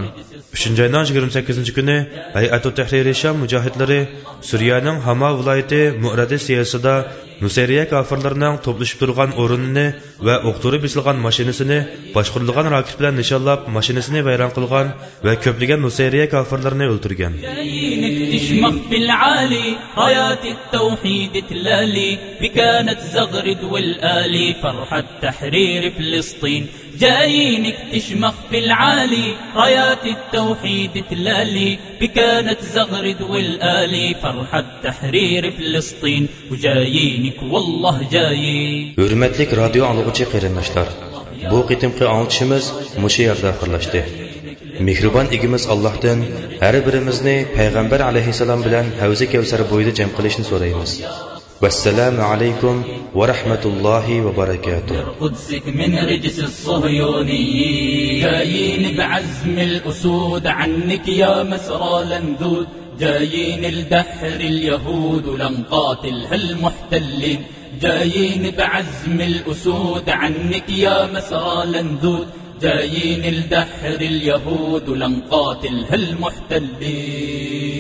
uchinchi oyning yigirma sakkizinchi kuni Hay'atu Tahriri Sham mujohidlari Suriyaning Hama viloyati Mu'radi siyosida Nusayriya kafirlarining to'plashib turgan o'rinini va o'qtirib bisilgan mashinasini boshqarilgan rakit bilan nishonlab mashinasini vayron qilgan va ko'plagan Nusayriya kafirlarini o'ldirgan. تشمخ في العالي رايات التوحيد تلالي بكانت زغرد والآلي فرحة تحرير فلسطين جايينك تشمخ في العالي رايات التوحيد تلالي بكانت زغرد والآلي فرحة تحرير فلسطين وجايينك والله جايين. Hürmetlik radyo anlıqçı qarindoshlar, bu qitimqi anlatışımız mushu yerda oxirlashdi. Mehribon egimiz Allohdan har birimizni payg'ambar alayhisalom bilan Havza Kavsar bo'yida jam qilishni so'raymiz. Vassalamu alaykum va rahmatullohi va barakatuh. قدسك من رجس الصهيونيين جايين بعزم الأسود عنك يا مسرى لندود جايين لدحر اليهود ولنقاتل المحتلين جايين بعزم الأسود عنك يا مسرى لندود جايين لدحر اليهود ولنقاتل المحتلين